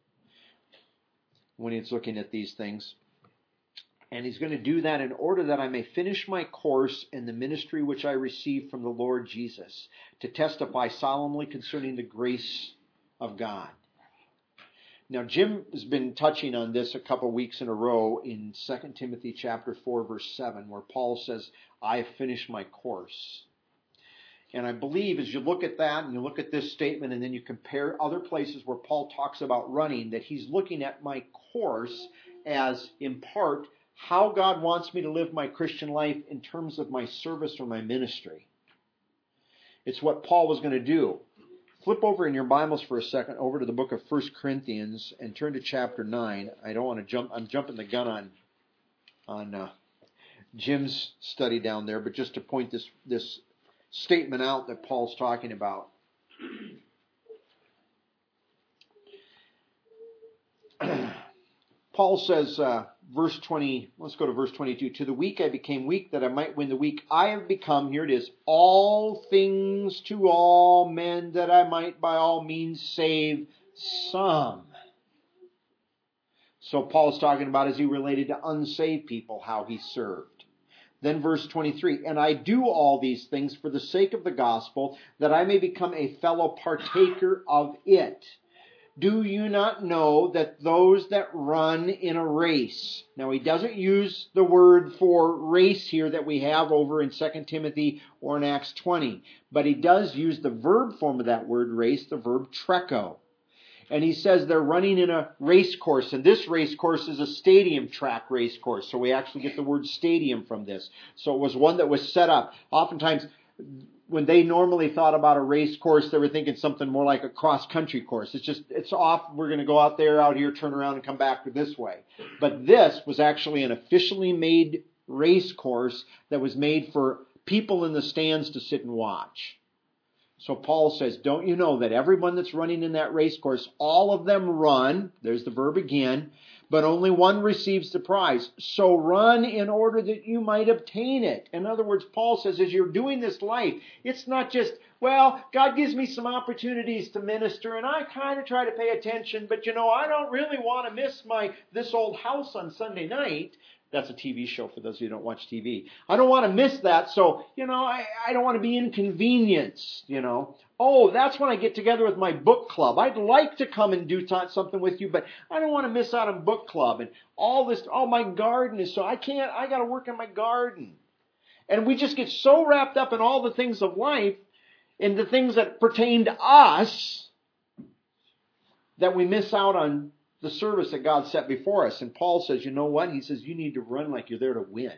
when he's looking at these things. And he's going to do that in order that I may finish my course in the ministry which I received from the Lord Jesus, to testify solemnly concerning the grace of God. Now, Jim has been touching on this a couple weeks in a row in Second Timothy chapter four, verse seven, where Paul says, I have finished my course. And I believe as you look at that and you look at this statement and then you compare other places where Paul talks about running, that he's looking at my course as, in part, how God wants me to live my Christian life in terms of my service or my ministry. It's what Paul was going to do. Flip over in your Bibles for a second over to the book of First Corinthians and turn to chapter nine. I don't want to jump, I'm jumping the gun on, on uh, Jim's study down there, but just to point this, this statement out that Paul's talking about. Paul says, uh, verse twenty, let's go to verse twenty-two. To the weak I became weak that I might win the weak. I have become, here it is, all things to all men that I might by all means save some. So Paul's talking about as he related to unsaved people, how he served. Then verse twenty-three, and I do all these things for the sake of the gospel, that I may become a fellow partaker of it. Do you not know that those that run in a race... Now, he doesn't use the word for race here that we have over in Second Timothy or in Acts twenty. But he does use the verb form of that word race, the verb trecho. And he says they're running in a race course. And this race course is a stadium track race course. So we actually get the word stadium from this. So it was one that was set up. Oftentimes, when they normally thought about a race course, they were thinking something more like a cross-country course. It's just, it's off, we're going to go out there, out here, turn around and come back this way. But this was actually an officially made race course that was made for people in the stands to sit and watch. So Paul says, don't you know that everyone that's running in that race course, all of them run, there's the verb again, but only one receives the prize. So run in order that you might obtain it. In other words, Paul says, as you're doing this life, it's not just, well, God gives me some opportunities to minister, and I kind of try to pay attention, but you know, I don't really want to miss my this old house on Sunday night. That's a T V show for those of you who don't watch T V. I don't want to miss that, so, you know, I, I don't want to be inconvenienced, you know. Oh, that's when I get together with my book club. I'd like to come and do t- something with you, but I don't want to miss out on book club. And all this, oh, my garden is so, I can't, I got to work on my garden. And we just get so wrapped up in all the things of life, in the things that pertain to us, that we miss out on the service that God set before us. And Paul says, you know what? He says, you need to run like you're there to win.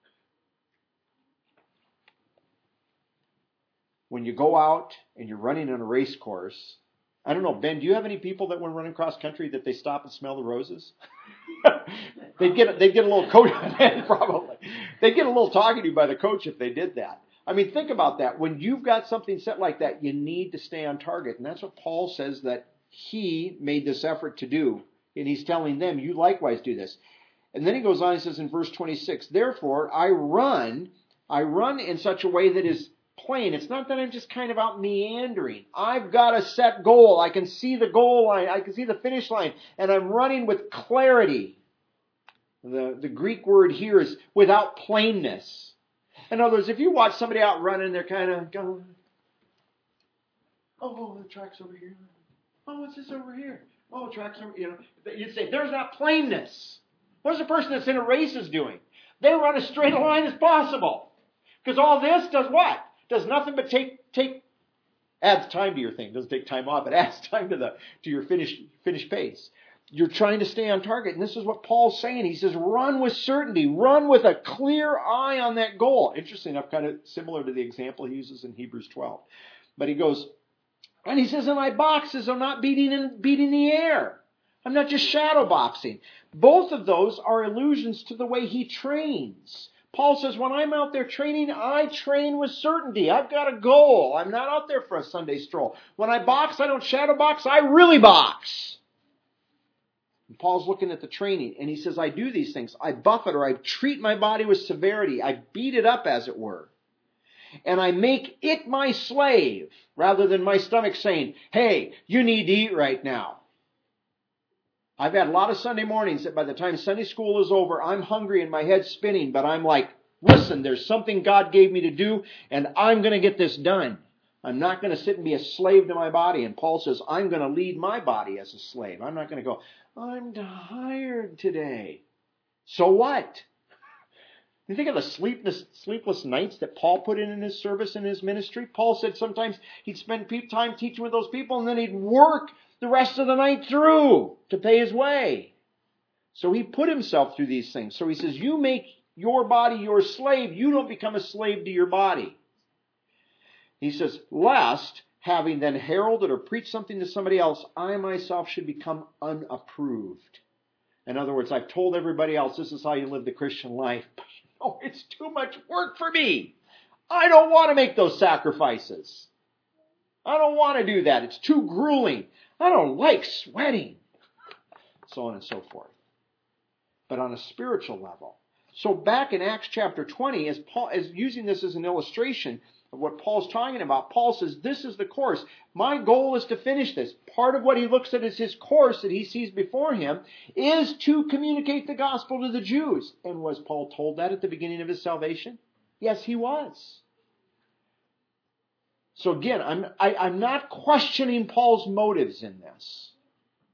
When you go out and you're running on a race course, I don't know, Ben, do you have any people that when running cross country that they stop and smell the roses? they'd get they'd get a little coach, probably. They'd get a little talking to by the coach if they did that. I mean, think about that. When you've got something set like that, you need to stay on target. And that's what Paul says that he made this effort to do. And he's telling them, you likewise do this. And then he goes on, he says in verse twenty-six, therefore I run, I run in such a way that is plain. It's not that I'm just kind of out meandering. I've got a set goal. I can see the goal line. I can see the finish line. And I'm running with clarity. The, the Greek word here is without plainness. In other words, if you watch somebody out running, they're kind of going, oh, the track's over here. Oh, what's this over here? Oh, track's over, you know. You'd say, there's not plainness. What is the person that's in a race is doing? They run as straight a line as possible. Because all this does what? Does nothing but take, take, adds time to your thing. It doesn't take time off. It adds time to the, to your finish, finish pace. You're trying to stay on target. And this is what Paul's saying. He says, run with certainty. Run with a clear eye on that goal. Interesting enough, kind of similar to the example he uses in Hebrews twelve. But he goes, and he says, and my boxes are not beating in, beating the air. I'm not just shadow boxing. Both of those are allusions to the way he trains. Paul says, when I'm out there training, I train with certainty. I've got a goal. I'm not out there for a Sunday stroll. When I box, I don't shadow box. I really box. And Paul's looking at the training, and he says, I do these things. I buffet or I treat my body with severity. I beat it up, as it were. And I make it my slave, rather than my stomach saying, hey, you need to eat right now. I've had a lot of Sunday mornings that by the time Sunday school is over, I'm hungry and my head's spinning, but I'm like, listen, there's something God gave me to do, and I'm going to get this done. I'm not going to sit and be a slave to my body. And Paul says, I'm going to lead my body as a slave. I'm not going to go, I'm tired today. So what? You think of the sleepless, sleepless nights that Paul put in in his service and his ministry? Paul said sometimes he'd spend time teaching with those people, and then he'd work the rest of the night through to pay his way. So he put himself through these things. So he says, you make your body your slave. You don't become a slave to your body. He says, lest, having then heralded or preached something to somebody else, I myself should become unapproved. In other words, I've told everybody else this is how you live the Christian life. But you know, it's too much work for me. I don't want to make those sacrifices. I don't want to do that. It's too grueling. I don't like sweating. So on and so forth. But on a spiritual level. So back in Acts chapter twenty, as Paul is using this as an illustration of what Paul's talking about, Paul says, this is the course. My goal is to finish this. Part of what he looks at as his course that he sees before him is to communicate the gospel to the Jews. And was Paul told that at the beginning of his salvation? Yes, he was. So again, I'm, I, I'm not questioning Paul's motives in this.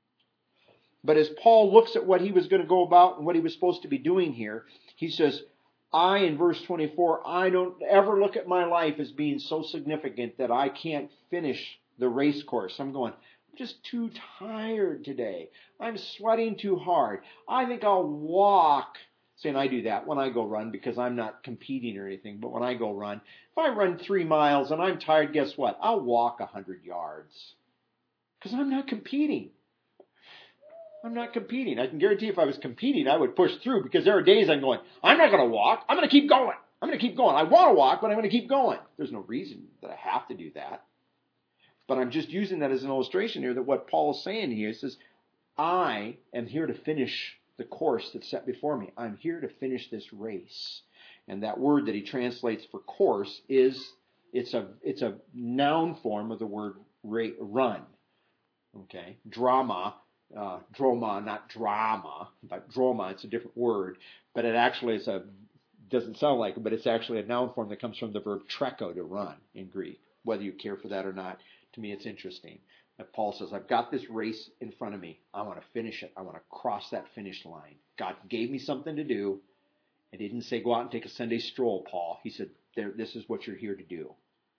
But as Paul looks at what he was going to go about and what he was supposed to be doing here, he says, I, in verse twenty-four, I don't ever look at my life as being so significant that I can't finish the race course. I'm going, I'm just too tired today. I'm sweating too hard. I think I'll walk. Saying I do that when I go run because I'm not competing or anything, but when I go run, if I run three miles and I'm tired, guess what? I'll walk a hundred yards because I'm not competing. I'm not competing. I can guarantee if I was competing, I would push through because there are days I'm going, I'm not going to walk. I'm going to keep going. I'm going to keep going. I want to walk, but I'm going to keep going. There's no reason that I have to do that. But I'm just using that as an illustration here that what Paul is saying here says, I am here to finish the course that's set before me. I'm here to finish this race. And that word that he translates for course is, it's a, it's a noun form of the word run. Okay? Drama. Uh, droma, not drama, but droma, it's a different word, but it actually is a, doesn't sound like it, but it's actually a noun form that comes from the verb treko, to run in Greek. Whether you care for that or not, to me it's interesting. But Paul says, I've got this race in front of me. I want to finish it. I want to cross that finish line. God gave me something to do. And he didn't say, go out and take a Sunday stroll, Paul. He said, this is what you're here to do.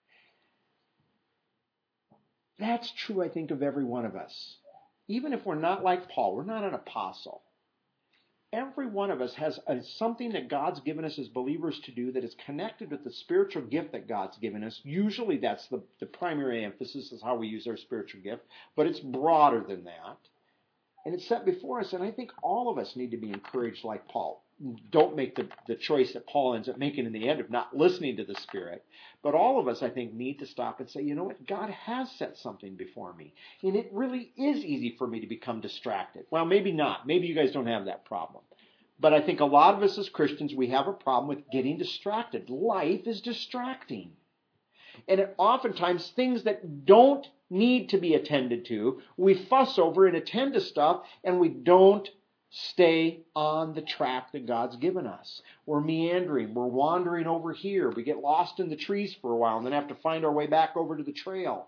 That's true, I think, of every one of us. Even if we're not like Paul, we're not an apostle. Every one of us has a, something that God's given us as believers to do that is connected with the spiritual gift that God's given us. Usually that's the, the primary emphasis is how we use our spiritual gift, but it's broader than that. And it's set before us, and I think all of us need to be encouraged like Paul. Don't make the, the choice that Paul ends up making in the end of not listening to the Spirit. But all of us, I think, need to stop and say, you know what? God has set something before me. And it really is easy for me to become distracted. Well, maybe not. Maybe you guys don't have that problem. But I think a lot of us as Christians, we have a problem with getting distracted. Life is distracting. And it, oftentimes, things that don't need to be attended to, we fuss over and attend to stuff, and we don't stay on the track that God's given us. We're meandering. We're wandering over here. We get lost in the trees for a while and then have to find our way back over to the trail.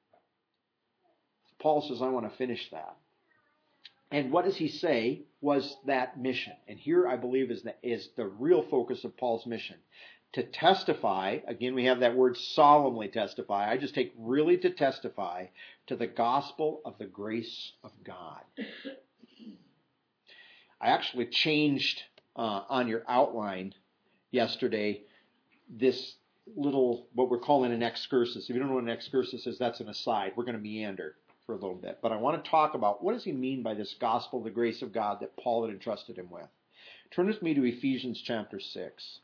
Paul says, I want to finish that. And what does he say was that mission? And here, I believe, is the, is the real focus of Paul's mission. To testify, again, we have that word solemnly testify. I just take really to testify to the gospel of the grace of God. I actually changed uh, on your outline yesterday this little, what we're calling an excursus. If you don't know what an excursus is, that's an aside. We're going to meander for a little bit. But I want to talk about what does he mean by this gospel, the grace of God that Paul had entrusted him with. Turn with me to Ephesians chapter six.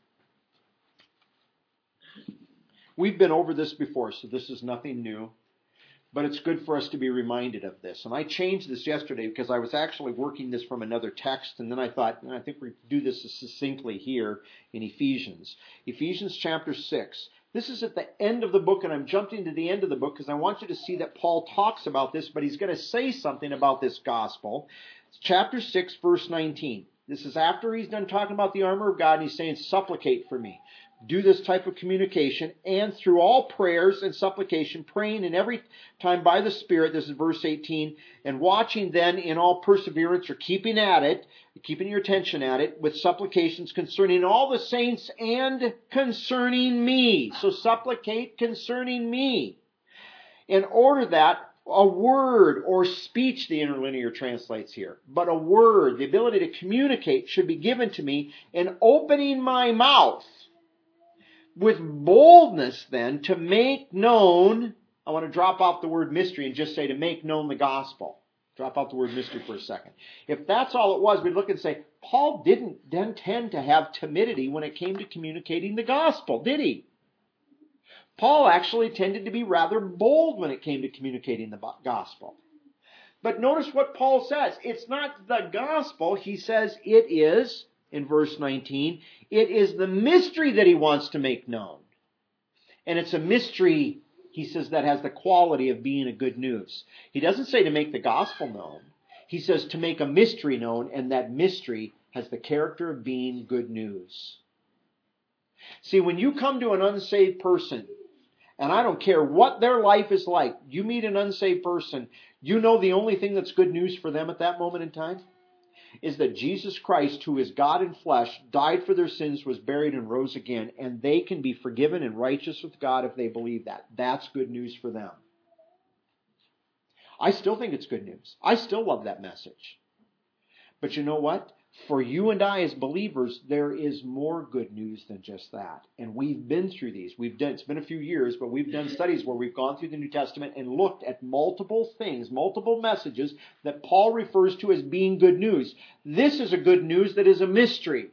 We've been over this before, so this is nothing new. But it's good for us to be reminded of this. And I changed this yesterday because I was actually working this from another text, and then I thought, I think we do this succinctly here in Ephesians. Ephesians chapter six. This is at the end of the book, and I'm jumping to the end of the book because I want you to see that Paul talks about this, but he's going to say something about this gospel. It's chapter six, verse nineteen. This is after he's done talking about the armor of God, and he's saying, supplicate for me. Do this type of communication, and through all prayers and supplication, praying in every time by the Spirit, this is verse eighteen, and watching then in all perseverance, or keeping at it, keeping your attention at it, with supplications concerning all the saints and concerning me. So supplicate concerning me. In order that a word or speech, the interlinear translates here, but a word, the ability to communicate, should be given to me, and opening my mouth with boldness then to make known, I want to drop out the word mystery and just say to make known the gospel. Drop out the word mystery for a second. If that's all it was, we'd look and say, Paul didn't then tend to have timidity when it came to communicating the gospel, did he? Paul actually tended to be rather bold when it came to communicating the gospel. But notice what Paul says. It's not the gospel. He says it is, in verse nineteen, it is the mystery that he wants to make known. And it's a mystery, he says, that has the quality of being a good news. He doesn't say to make the gospel known. He says to make a mystery known, and that mystery has the character of being good news. See, when you come to an unsaved person And I don't care what their life is like. You meet an unsaved person, you know the only thing that's good news for them at that moment in time is that Jesus Christ, who is God in flesh, died for their sins, was buried, and rose again. And they can be forgiven and righteous with God if they believe that. That's good news for them. I still think it's good news. I still love that message. But you know what? For you and I as believers, there is more good news than just that. And we've been through these. We've done, it's been a few years, but we've done studies where we've gone through the New Testament and looked at multiple things, multiple messages that Paul refers to as being good news. This is a good news that is a mystery.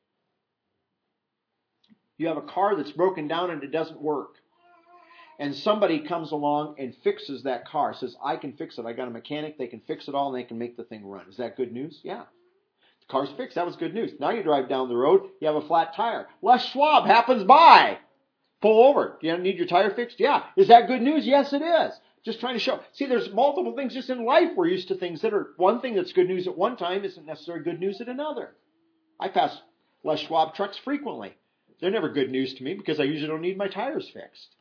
You have a car that's broken down and it doesn't work. And somebody comes along and fixes that car, says, I can fix it. I got a mechanic, they can fix it all, and they can make the thing run. Is that good news? Yeah. Car's fixed. That was good news. Now you drive down the road, you have a flat tire. Les Schwab happens by. Pull over. Do you need your tire fixed? Yeah. Is that good news? Yes, it is. Just trying to show. See, there's multiple things just in life. We're used to things that are, one thing that's good news at one time isn't necessarily good news at another. I pass Les Schwab trucks frequently. They're never good news to me because I usually don't need my tires fixed.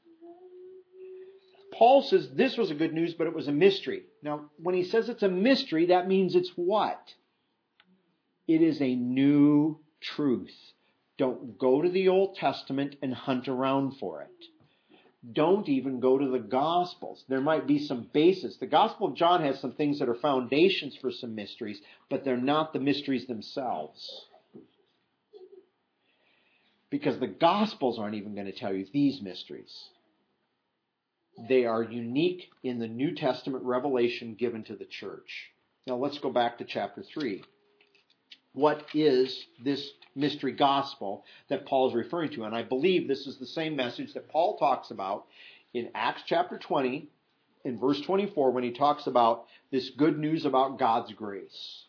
Paul says this was a good news, but it was a mystery. Now, when he says it's a mystery, that means it's what? It is a new truth. Don't go to the Old Testament and hunt around for it. Don't even go to the Gospels. There might be some basis. The Gospel of John has some things that are foundations for some mysteries, but they're not the mysteries themselves. Because the Gospels aren't even going to tell you these mysteries. They are unique in the New Testament revelation given to the church. Now let's go back to chapter three. What is this mystery gospel that Paul is referring to? And I believe this is the same message that Paul talks about in Acts chapter twenty, in verse twenty-four, when he talks about this good news about God's grace.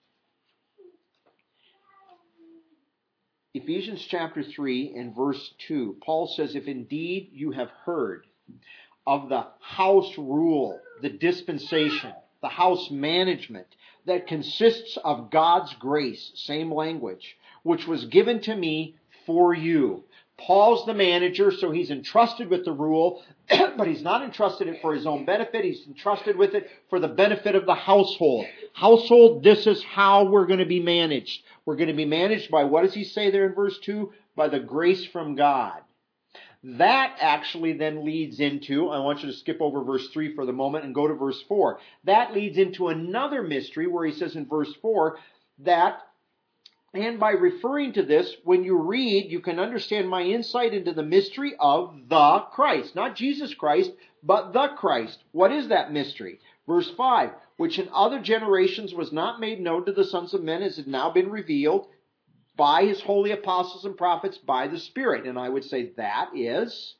Ephesians chapter three and verse two, Paul says, if indeed you have heard of the house rule, the dispensation, the house management that consists of God's grace, same language, which was given to me for you. Paul's the manager, so he's entrusted with the rule, but he's not entrusted it for his own benefit. He's entrusted with it for the benefit of the household. Household, this is how we're going to be managed. We're going to be managed by, what does he say there in verse two? By the grace from God. That actually then leads into, I want you to skip over verse three for the moment and go to verse four. That leads into another mystery where he says in verse four that, and by referring to this, when you read, you can understand my insight into the mystery of the Christ. Not Jesus Christ, but the Christ. What is that mystery? Verse five, which in other generations was not made known to the sons of men, as it now been revealed by his holy apostles and prophets by the Spirit. And I would say that is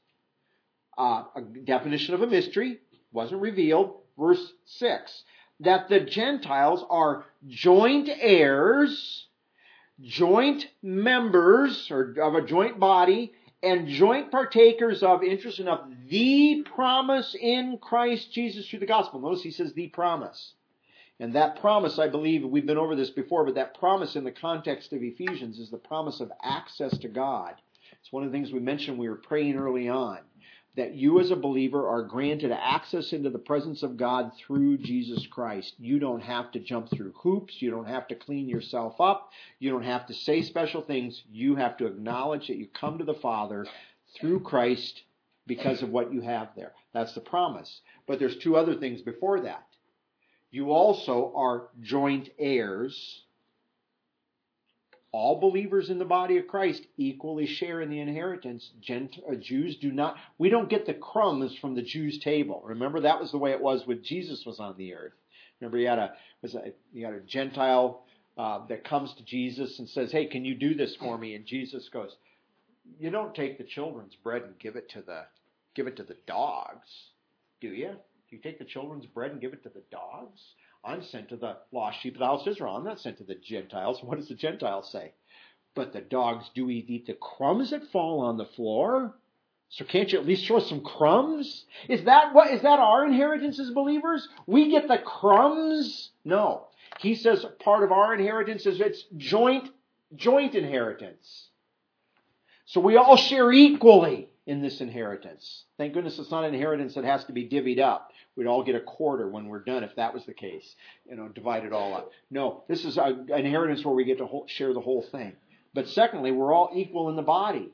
uh, a definition of a mystery. Wasn't revealed. Verse six. That the Gentiles are joint heirs, joint members or of a joint body, and joint partakers of, interest enough, the promise in Christ Jesus through the gospel. Notice he says the promise. And that promise, I believe, we've been over this before, but that promise in the context of Ephesians is the promise of access to God. It's one of the things we mentioned when we were praying early on, that you as a believer are granted access into the presence of God through Jesus Christ. You don't have to jump through hoops. You don't have to clean yourself up. You don't have to say special things. You have to acknowledge that you come to the Father through Christ because of what you have there. That's the promise. But there's two other things before that. You also are joint heirs. All believers in the body of Christ equally share in the inheritance. Gent- uh, Jews do not. We don't get the crumbs from the Jews' table. Remember, that was the way it was when Jesus was on the earth. Remember, you had a, was a, you had a Gentile uh, that comes to Jesus and says, hey, can you do this for me? And Jesus goes, you don't take the children's bread and give it to the, give it to the dogs, do you? Do you take the children's bread and give it to the dogs? I'm sent to the lost sheep of the house of Israel. I'm not sent to the Gentiles. What does the Gentiles say? But the dogs do eat the crumbs that fall on the floor. So can't you at least show us some crumbs? Is that what, is that our inheritance as believers? We get the crumbs? No. He says part of our inheritance is it's joint, joint inheritance. So we all share equally in this inheritance. Thank goodness it's not an inheritance that has to be divvied up. We'd all get a quarter when we're done if that was the case. You know, divide it all up. No, this is a, an inheritance where we get to whole, share the whole thing. But secondly, we're all equal in the body.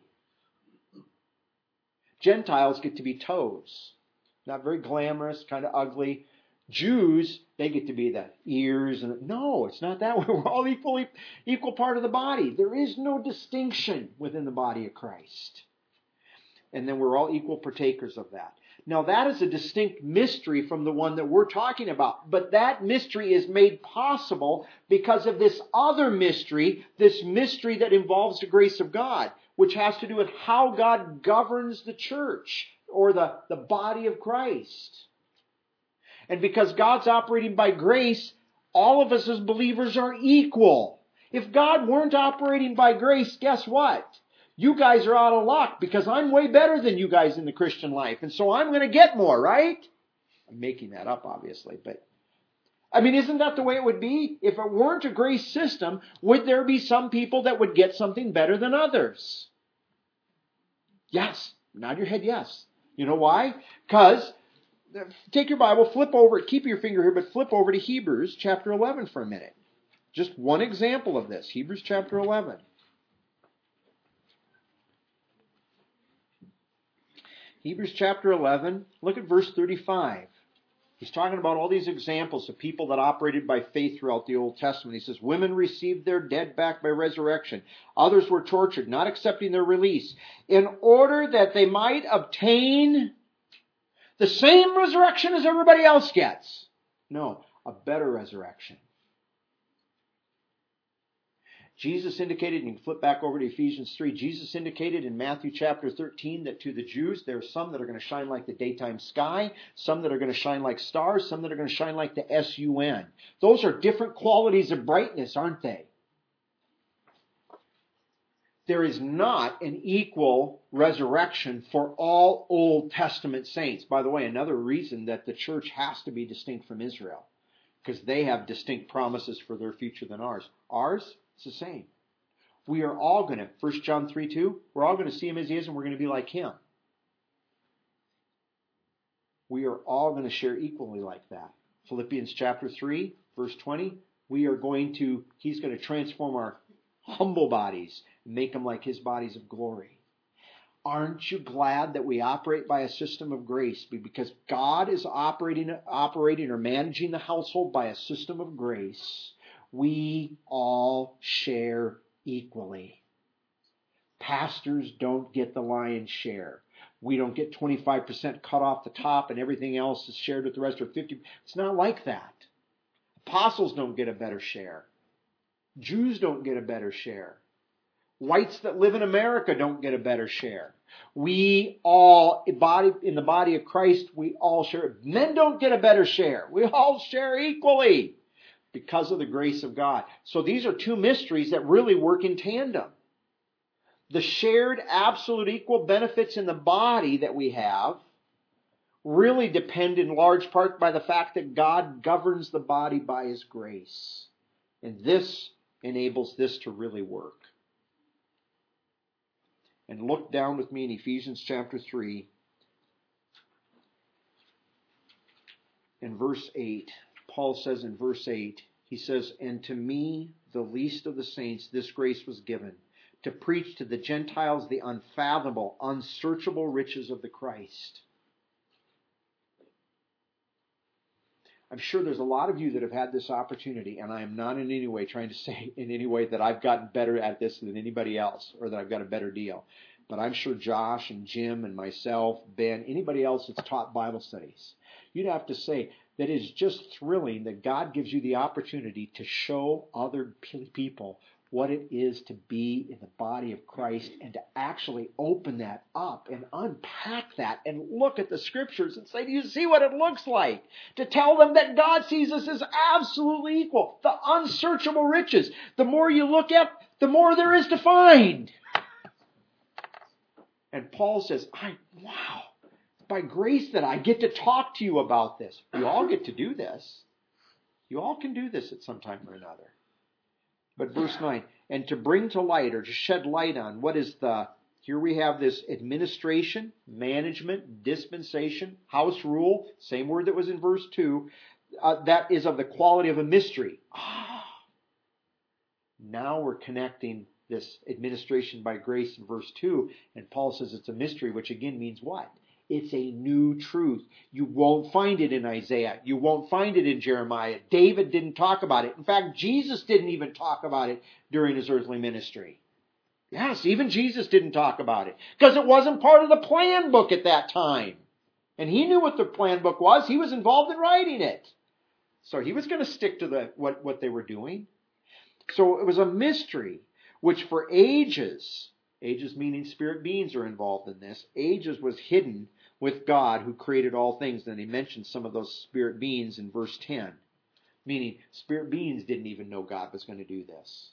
Gentiles get to be toes. Not very glamorous, kind of ugly. Jews, they get to be the ears. And no, it's not that way. We're all equally equal part of the body. There is no distinction within the body of Christ. And then we're all equal partakers of that. Now that is a distinct mystery from the one that we're talking about. But that mystery is made possible because of this other mystery, this mystery that involves the grace of God, which has to do with how God governs the church or the, the body of Christ. And because God's operating by grace, all of us as believers are equal. If God weren't operating by grace, guess what? You guys are out of luck because I'm way better than you guys in the Christian life. And so I'm going to get more, right? I'm making that up, obviously. But, I mean, isn't that the way it would be? If it weren't a grace system, would there be some people that would get something better than others? Yes. Nod your head yes. You know why? Because, take your Bible, flip over, keep your finger here, but flip over to Hebrews chapter eleven for a minute. Just one example of this. Hebrews chapter eleven. Hebrews chapter eleven, look at verse thirty-five. He's talking about all these examples of people that operated by faith throughout the Old Testament. He says, women received their dead back by resurrection. Others were tortured, not accepting their release, in order that they might obtain the same resurrection as everybody else gets. No, a better resurrection. Jesus indicated, and you can flip back over to Ephesians three, Jesus indicated in Matthew chapter thirteen that to the Jews there are some that are going to shine like the daytime sky, some that are going to shine like stars, some that are going to shine like the S U N. Those are different qualities of brightness, aren't they? There is not an equal resurrection for all Old Testament saints. By the way, another reason that the church has to be distinct from Israel, because they have distinct promises for their future than ours. Ours? It's the same. We are all going to, First John three two, we're all going to see him as he is and we're going to be like him. We are all going to share equally like that. Philippians chapter three, verse twenty, we are going to, he's going to transform our humble bodies and make them like his bodies of glory. Aren't you glad that we operate by a system of grace? Because God is operating, operating or managing the household by a system of grace. We all share equally. Pastors don't get the lion's share. We don't get twenty-five percent cut off the top and everything else is shared with the rest, or fifty percent. It's not like that. Apostles don't get a better share. Jews don't get a better share. Whites that live in America don't get a better share. We all, in the body of Christ, we all share. Men don't get a better share. We all share equally, because of the grace of God. So these are two mysteries that really work in tandem. The shared absolute equal benefits in the body that we have really depend in large part by the fact that God governs the body by his grace. And this enables this to really work. And look down with me in Ephesians chapter three in verse eight. Paul says in verse eight, he says, and to me, the least of the saints, this grace was given, to preach to the Gentiles the unfathomable, unsearchable riches of the Christ. I'm sure there's a lot of you that have had this opportunity, and I am not in any way trying to say in any way that I've gotten better at this than anybody else, or that I've got a better deal. But I'm sure Josh and Jim and myself, Ben, anybody else that's taught Bible studies, you'd have to say that it is just thrilling that God gives you the opportunity to show other people what it is to be in the body of Christ and to actually open that up and unpack that and look at the scriptures and say, do you see what it looks like? To tell them that God sees us as absolutely equal. The unsearchable riches. The more you look at, the more there is to find. And Paul says, I, wow. By grace that I get to talk to you about this. We all get to do this. You all can do this at some time or another. But verse nine, and to bring to light or to shed light on what is the Here we have this administration, management, dispensation, house rule, same word that was in verse two, uh, that is of the quality of a mystery. Ah. Now we're connecting this administration by grace in verse two, and Paul says it's a mystery, which again means what? It's a new truth. You won't find it in Isaiah. You won't find it in Jeremiah. David didn't talk about it. In fact, Jesus didn't even talk about it during his earthly ministry. Yes, even Jesus didn't talk about it because it wasn't part of the plan book at that time. And he knew what the plan book was. He was involved in writing it. So he was going to stick to the what, what they were doing. So it was a mystery, which for ages, ages meaning spirit beings are involved in this, ages was hidden with God who created all things. And he mentioned some of those spirit beings in verse ten, meaning spirit beings didn't even know God was going to do this.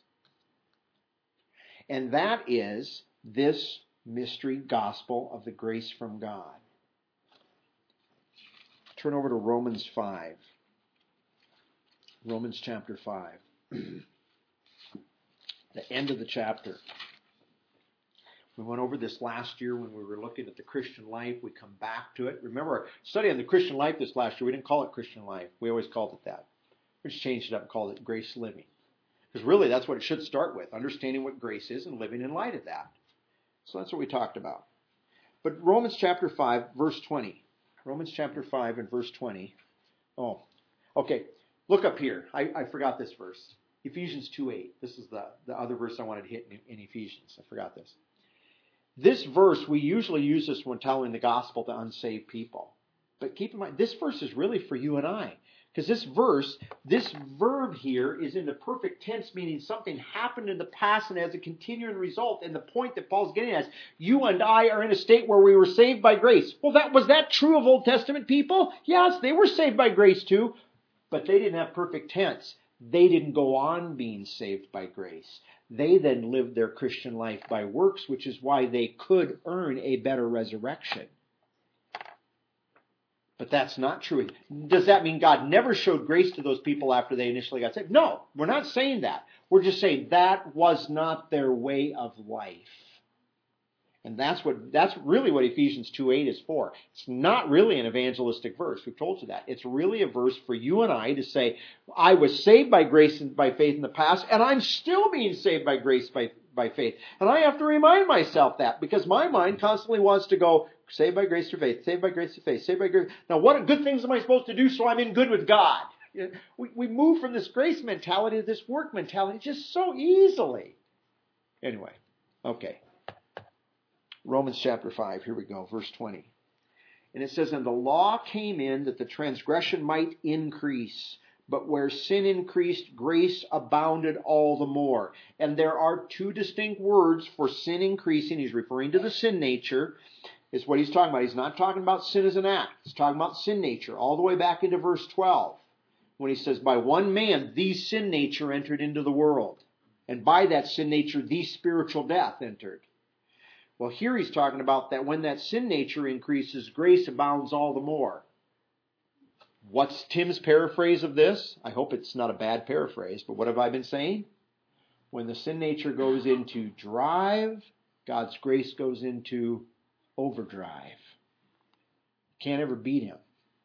And that is this mystery gospel of the grace from God. Turn over to Romans five. Romans chapter five. The end of the chapter. We went over this last year when we were looking at the Christian life. We come back to it. Remember our study on the Christian life this last year, we didn't call it Christian life. We always called it that. We just changed it up and called it grace living. Because really that's what it should start with, understanding what grace is and living in light of that. So that's what we talked about. But Romans chapter five, verse twenty. Romans chapter five and verse twenty. Oh, okay. Look up here. I, I forgot this verse. Ephesians two eight. This is the, the other verse I wanted to hit in, in Ephesians. I forgot this. This verse, we usually use this when telling the gospel to unsaved people. But keep in mind, this verse is really for you and I. Because this verse, this verb here is in the perfect tense, meaning something happened in the past and has a continuing result. And the point that Paul's getting at is, you and I are in a state where we were saved by grace. Well, that was that true of Old Testament people? Yes, they were saved by grace too. But they didn't have perfect tense. They didn't go on being saved by grace. They then lived their Christian life by works, which is why they could earn a better resurrection. But that's not true. Does that mean God never showed grace to those people after they initially got saved? No, we're not saying that. We're just saying that was not their way of life. And that's what that's really what Ephesians two eight is for. It's not really an evangelistic verse. We've told you that. It's really a verse for you and I to say, I was saved by grace and by faith in the past, and I'm still being saved by grace by, by faith. And I have to remind myself that because my mind constantly wants to go, saved by grace through faith, saved by grace through faith, saved by grace. Now, what good things am I supposed to do so I'm in good with God? We, we move from this grace mentality to this work mentality just so easily. Anyway, okay. Romans chapter five, here we go, verse twenty. And it says, and the law came in that the transgression might increase, but where sin increased, grace abounded all the more. And there are two distinct words for sin increasing. He's referring to the sin nature, is what he's talking about. He's not talking about sin as an act. He's talking about sin nature, all the way back into verse twelve, when he says, by one man, the sin nature entered into the world. And by that sin nature, the spiritual death entered. Well, here he's talking about that when that sin nature increases, grace abounds all the more. What's Tim's paraphrase of this? I hope it's not a bad paraphrase, but what have I been saying? When the sin nature goes into drive, God's grace goes into overdrive. Can't ever beat him.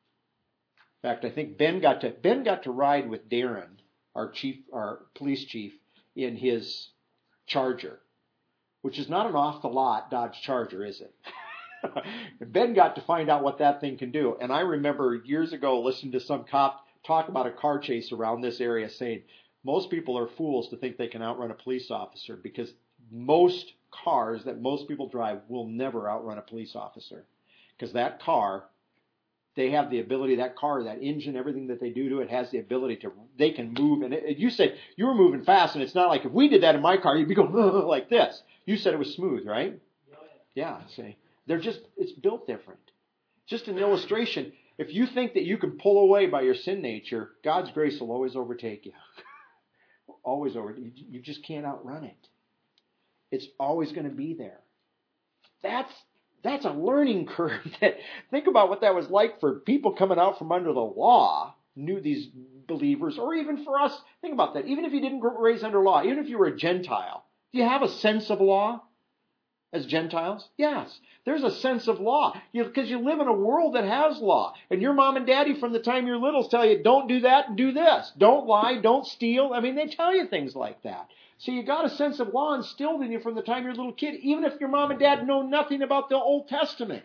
In fact, I think Ben got to Ben got to ride with Darren, our chief, our police chief, in his Charger, which is not an off-the-lot Dodge Charger, is it? Ben got to find out what that thing can do. And I remember years ago listening to some cop talk about a car chase around this area saying, most people are fools to think they can outrun a police officer because most cars that most people drive will never outrun a police officer. Because that car, they have the ability, that car, that engine, everything that they do to it has the ability to, they can move. And it, you said you were moving fast, and it's not like if we did that in my car, you'd be going like this. You said it was smooth, right? Yeah, see. They're just, it's built different. Just an illustration. If you think that you can pull away by your sin nature, God's grace will always overtake you. Always over. You, you just can't outrun it. It's always going to be there. That's that's a learning curve. That think about what that was like for people coming out from under the law, knew these believers, or even for us. Think about that. Even if you didn't raise under law, even if you were a Gentile, do you have a sense of law? as Gentiles? Yes. There's a sense of law. Because you, you live in a world that has law. And your mom and daddy from the time you're little tell you, don't do that and do this. Don't lie, don't steal. I mean, they tell you things like that. So you got a sense of law instilled in you from the time you're a little kid, even if your mom and dad know nothing about the Old Testament.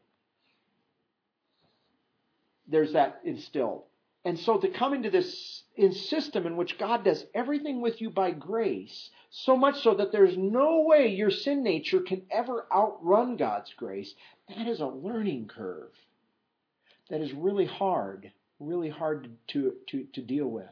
There's that instilled. And so to come into this in system in which God does everything with you by grace, so much so that there's no way your sin nature can ever outrun God's grace, that is a learning curve. That is really hard, really hard to, to, to deal with.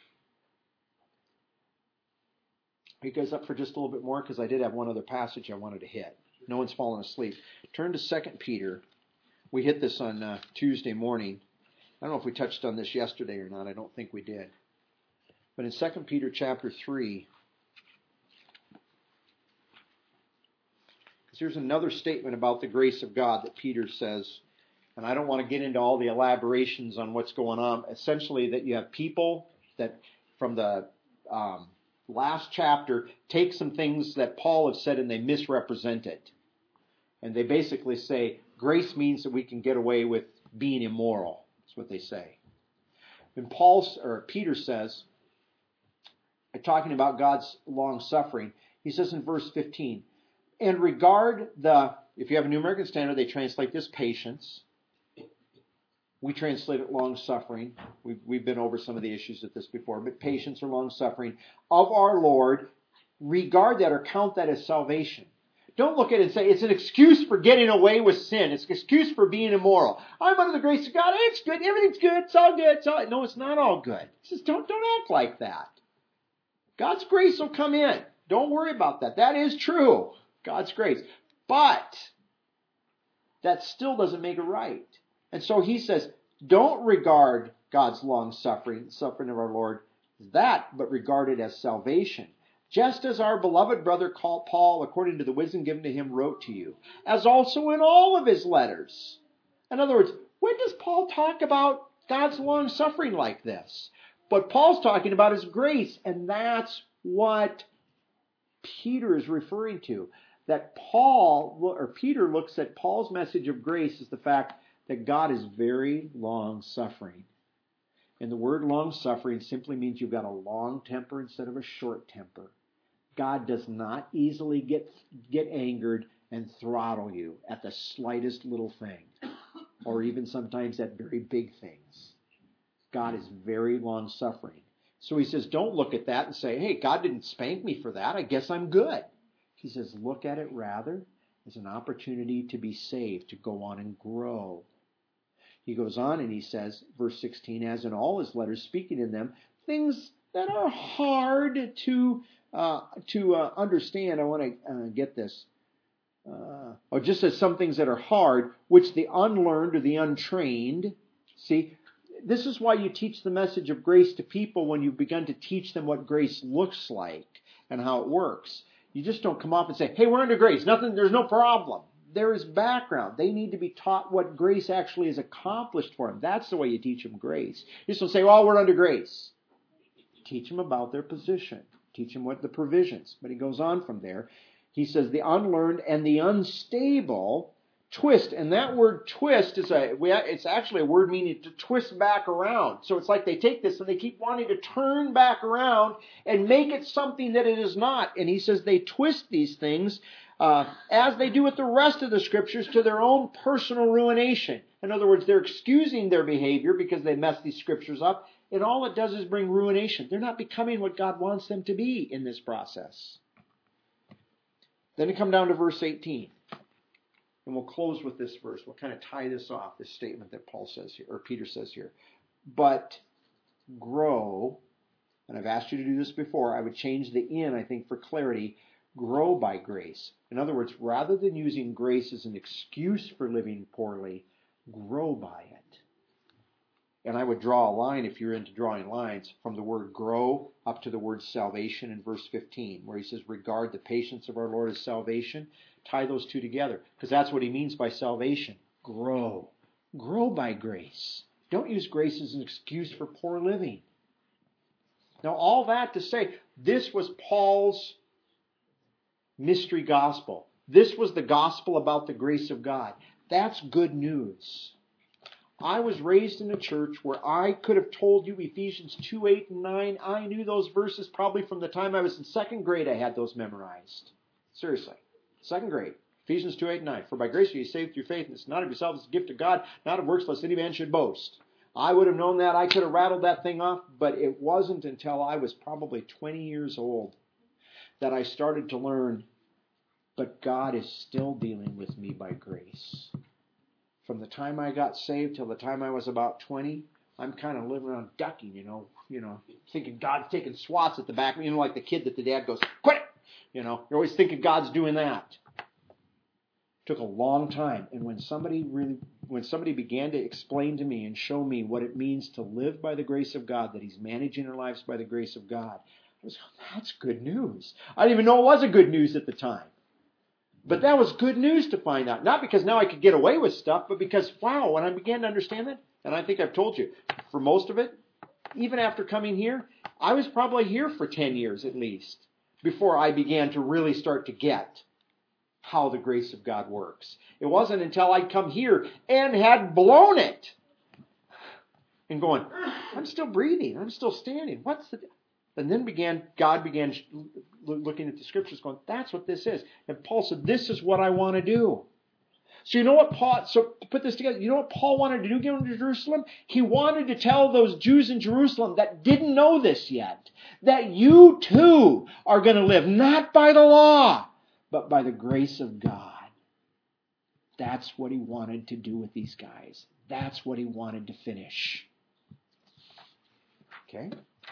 Are you guys up for just a little bit more? Because I did have one other passage I wanted to hit. No one's fallen asleep. Turn to Second Peter. We hit this on uh, Tuesday morning. I don't know if we touched on this yesterday or not. I don't think we did. But in Second Peter chapter three, because here's another statement about the grace of God that Peter says, and I don't want to get into all the elaborations on what's going on. Essentially, that you have people that from the um, last chapter take some things that Paul has said and they misrepresent it. And they basically say grace means that we can get away with being immoral. That's what they say. And Paul or Peter says, talking about God's long suffering, he says in verse fifteen, and regard the, if you have a New American Standard, they translate this patience. We translate it long suffering. We've, we've been over some of the issues of this before, but patience or long suffering of our Lord, regard that or count that as salvation. Don't look at it and say it's an excuse for getting away with sin. It's an excuse for being immoral. I'm under the grace of God. It's good. Everything's good. It's all good. It's all... No, it's not all good. He says, don't, don't act like that. God's grace will come in. Don't worry about that. That is true. God's grace. But that still doesn't make it right. And so he says, don't regard God's long suffering, the suffering of our Lord, as that, but regard it as salvation. Just as our beloved brother Paul, according to the wisdom given to him, wrote to you, as also in all of his letters. In other words, when does Paul talk about God's long suffering like this? But Paul's talking about his grace, and that's what Peter is referring to. That Paul, or Peter looks at Paul's message of grace as the fact that God is very long suffering. And the word long suffering simply means you've got a long temper instead of a short temper. God does not easily get get angered and throttle you at the slightest little thing, or even sometimes at very big things. God is very long suffering. So he says, don't look at that and say, hey, God didn't spank me for that. I guess I'm good. He says, look at it rather as an opportunity to be saved, to go on and grow. He goes on and he says, verse sixteen, as in all his letters, speaking in them, things that are hard to uh, to uh, understand. I want to uh, get this. Uh, or just as some things that are hard, which the unlearned or the untrained, see, this is why you teach the message of grace to people when you've begun to teach them what grace looks like and how it works. You just don't come off and say, hey, we're under grace. Nothing, there's no problem. There is background. They need to be taught what grace actually has accomplished for them. That's the way you teach them grace. You just don't say, well, we're under grace. Teach them about their position. Teach them what the provisions. But he goes on from there. He says the unlearned and the unstable twist. And that word twist is a, it's actually a word meaning to twist back around. So it's like they take this and they keep wanting to turn back around and make it something that it is not. And he says they twist these things Uh, as they do with the rest of the scriptures, to their own personal ruination. In other words, they're excusing their behavior because they messed these scriptures up, and all it does is bring ruination. They're not becoming what God wants them to be in this process. Then we come down to verse eighteen, and we'll close with this verse. We'll kind of tie this off, this statement that Paul says here, or Peter says here. But grow, and I've asked you to do this before, I would change the in, I think, for clarity. Grow by grace. In other words, rather than using grace as an excuse for living poorly, grow by it. And I would draw a line, if you're into drawing lines, from the word grow up to the word salvation in verse fifteen, where he says, regard the patience of our Lord as salvation. Tie those two together, because that's what he means by salvation. Grow. Grow by grace. Don't use grace as an excuse for poor living. Now, all that to say, this was Paul's mystery gospel. This was the gospel about the grace of God. That's good news. I was raised in a church where I could have told you Ephesians two, eight, and nine. I knew those verses probably from the time I was in second grade. I had those memorized. Seriously. Second grade. Ephesians two, eight, and nine. For by grace are you saved through faith, and it's not of yourselves, it's a gift of God, not of works, lest any man should boast. I would have known that. I could have rattled that thing off, but it wasn't until I was probably twenty years old that I started to learn, but God is still dealing with me by grace. From the time I got saved till the time I was about twenty, I'm kind of living around ducking, you know, you know, thinking God's taking swats at the back, you know, like the kid that the dad goes, quit it! You know, you're always thinking God's doing that. It took a long time, and when somebody really, when somebody began to explain to me and show me what it means to live by the grace of God, that He's managing our lives by the grace of God, I was, that's good news. I didn't even know it was a good news at the time. But that was good news to find out. Not because now I could get away with stuff, but because, wow, when I began to understand it, and I think I've told you, for most of it, even after coming here, I was probably here for ten years at least, before I began to really start to get how the grace of God works. It wasn't until I'd come here and had blown it and going, I'm still breathing, I'm still standing. What's the... And then began God began looking at the scriptures going, that's what this is. And Paul said, this is what I want to do. So you know what Paul, so to put this together, you know what Paul wanted to do going to Jerusalem? He wanted to tell those Jews in Jerusalem that didn't know this yet, that you too are going to live not by the law, but by the grace of God. That's what he wanted to do with these guys. That's what he wanted to finish. Okay?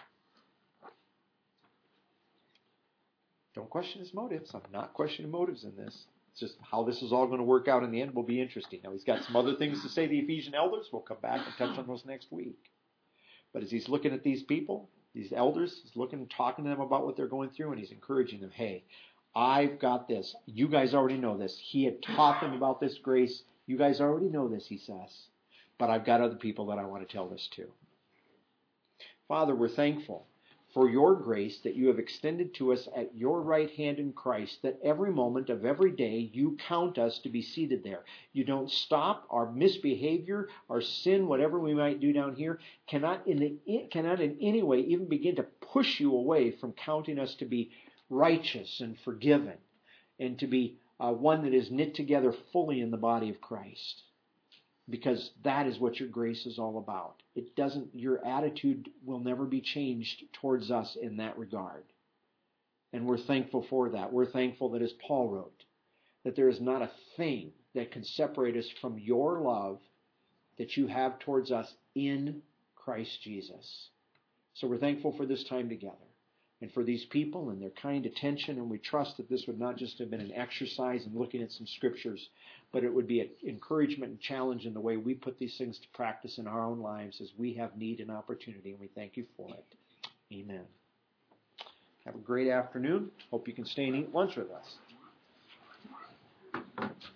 Don't question his motives. I'm not questioning motives in this. It's just how this is all going to work out in the end will be interesting. Now, he's got some other things to say to the Ephesian elders. We'll come back and touch on those next week. But as he's looking at these people, these elders, he's looking and talking to them about what they're going through, and he's encouraging them, hey, I've got this. You guys already know this. He had taught them about this grace. You guys already know this, he says. But I've got other people that I want to tell this to. Father, we're thankful for your grace that you have extended to us at your right hand in Christ, that every moment of every day you count us to be seated there. You don't stop. Our misbehavior, our sin, whatever we might do down here, cannot in, the, cannot in any way even begin to push you away from counting us to be righteous and forgiven, and to be uh, one that is knit together fully in the body of Christ. Because that is what your grace is all about. It doesn't, your attitude will never be changed towards us in that regard. And we're thankful for that. We're thankful that, as Paul wrote, that there is not a thing that can separate us from your love that you have towards us in Christ Jesus. So we're thankful for this time together and for these people and their kind attention, and we trust that this would not just have been an exercise in looking at some scriptures, but it would be an encouragement and challenge in the way we put these things to practice in our own lives as we have need and opportunity, and we thank you for it. Amen. Have a great afternoon. Hope you can stay and eat lunch with us.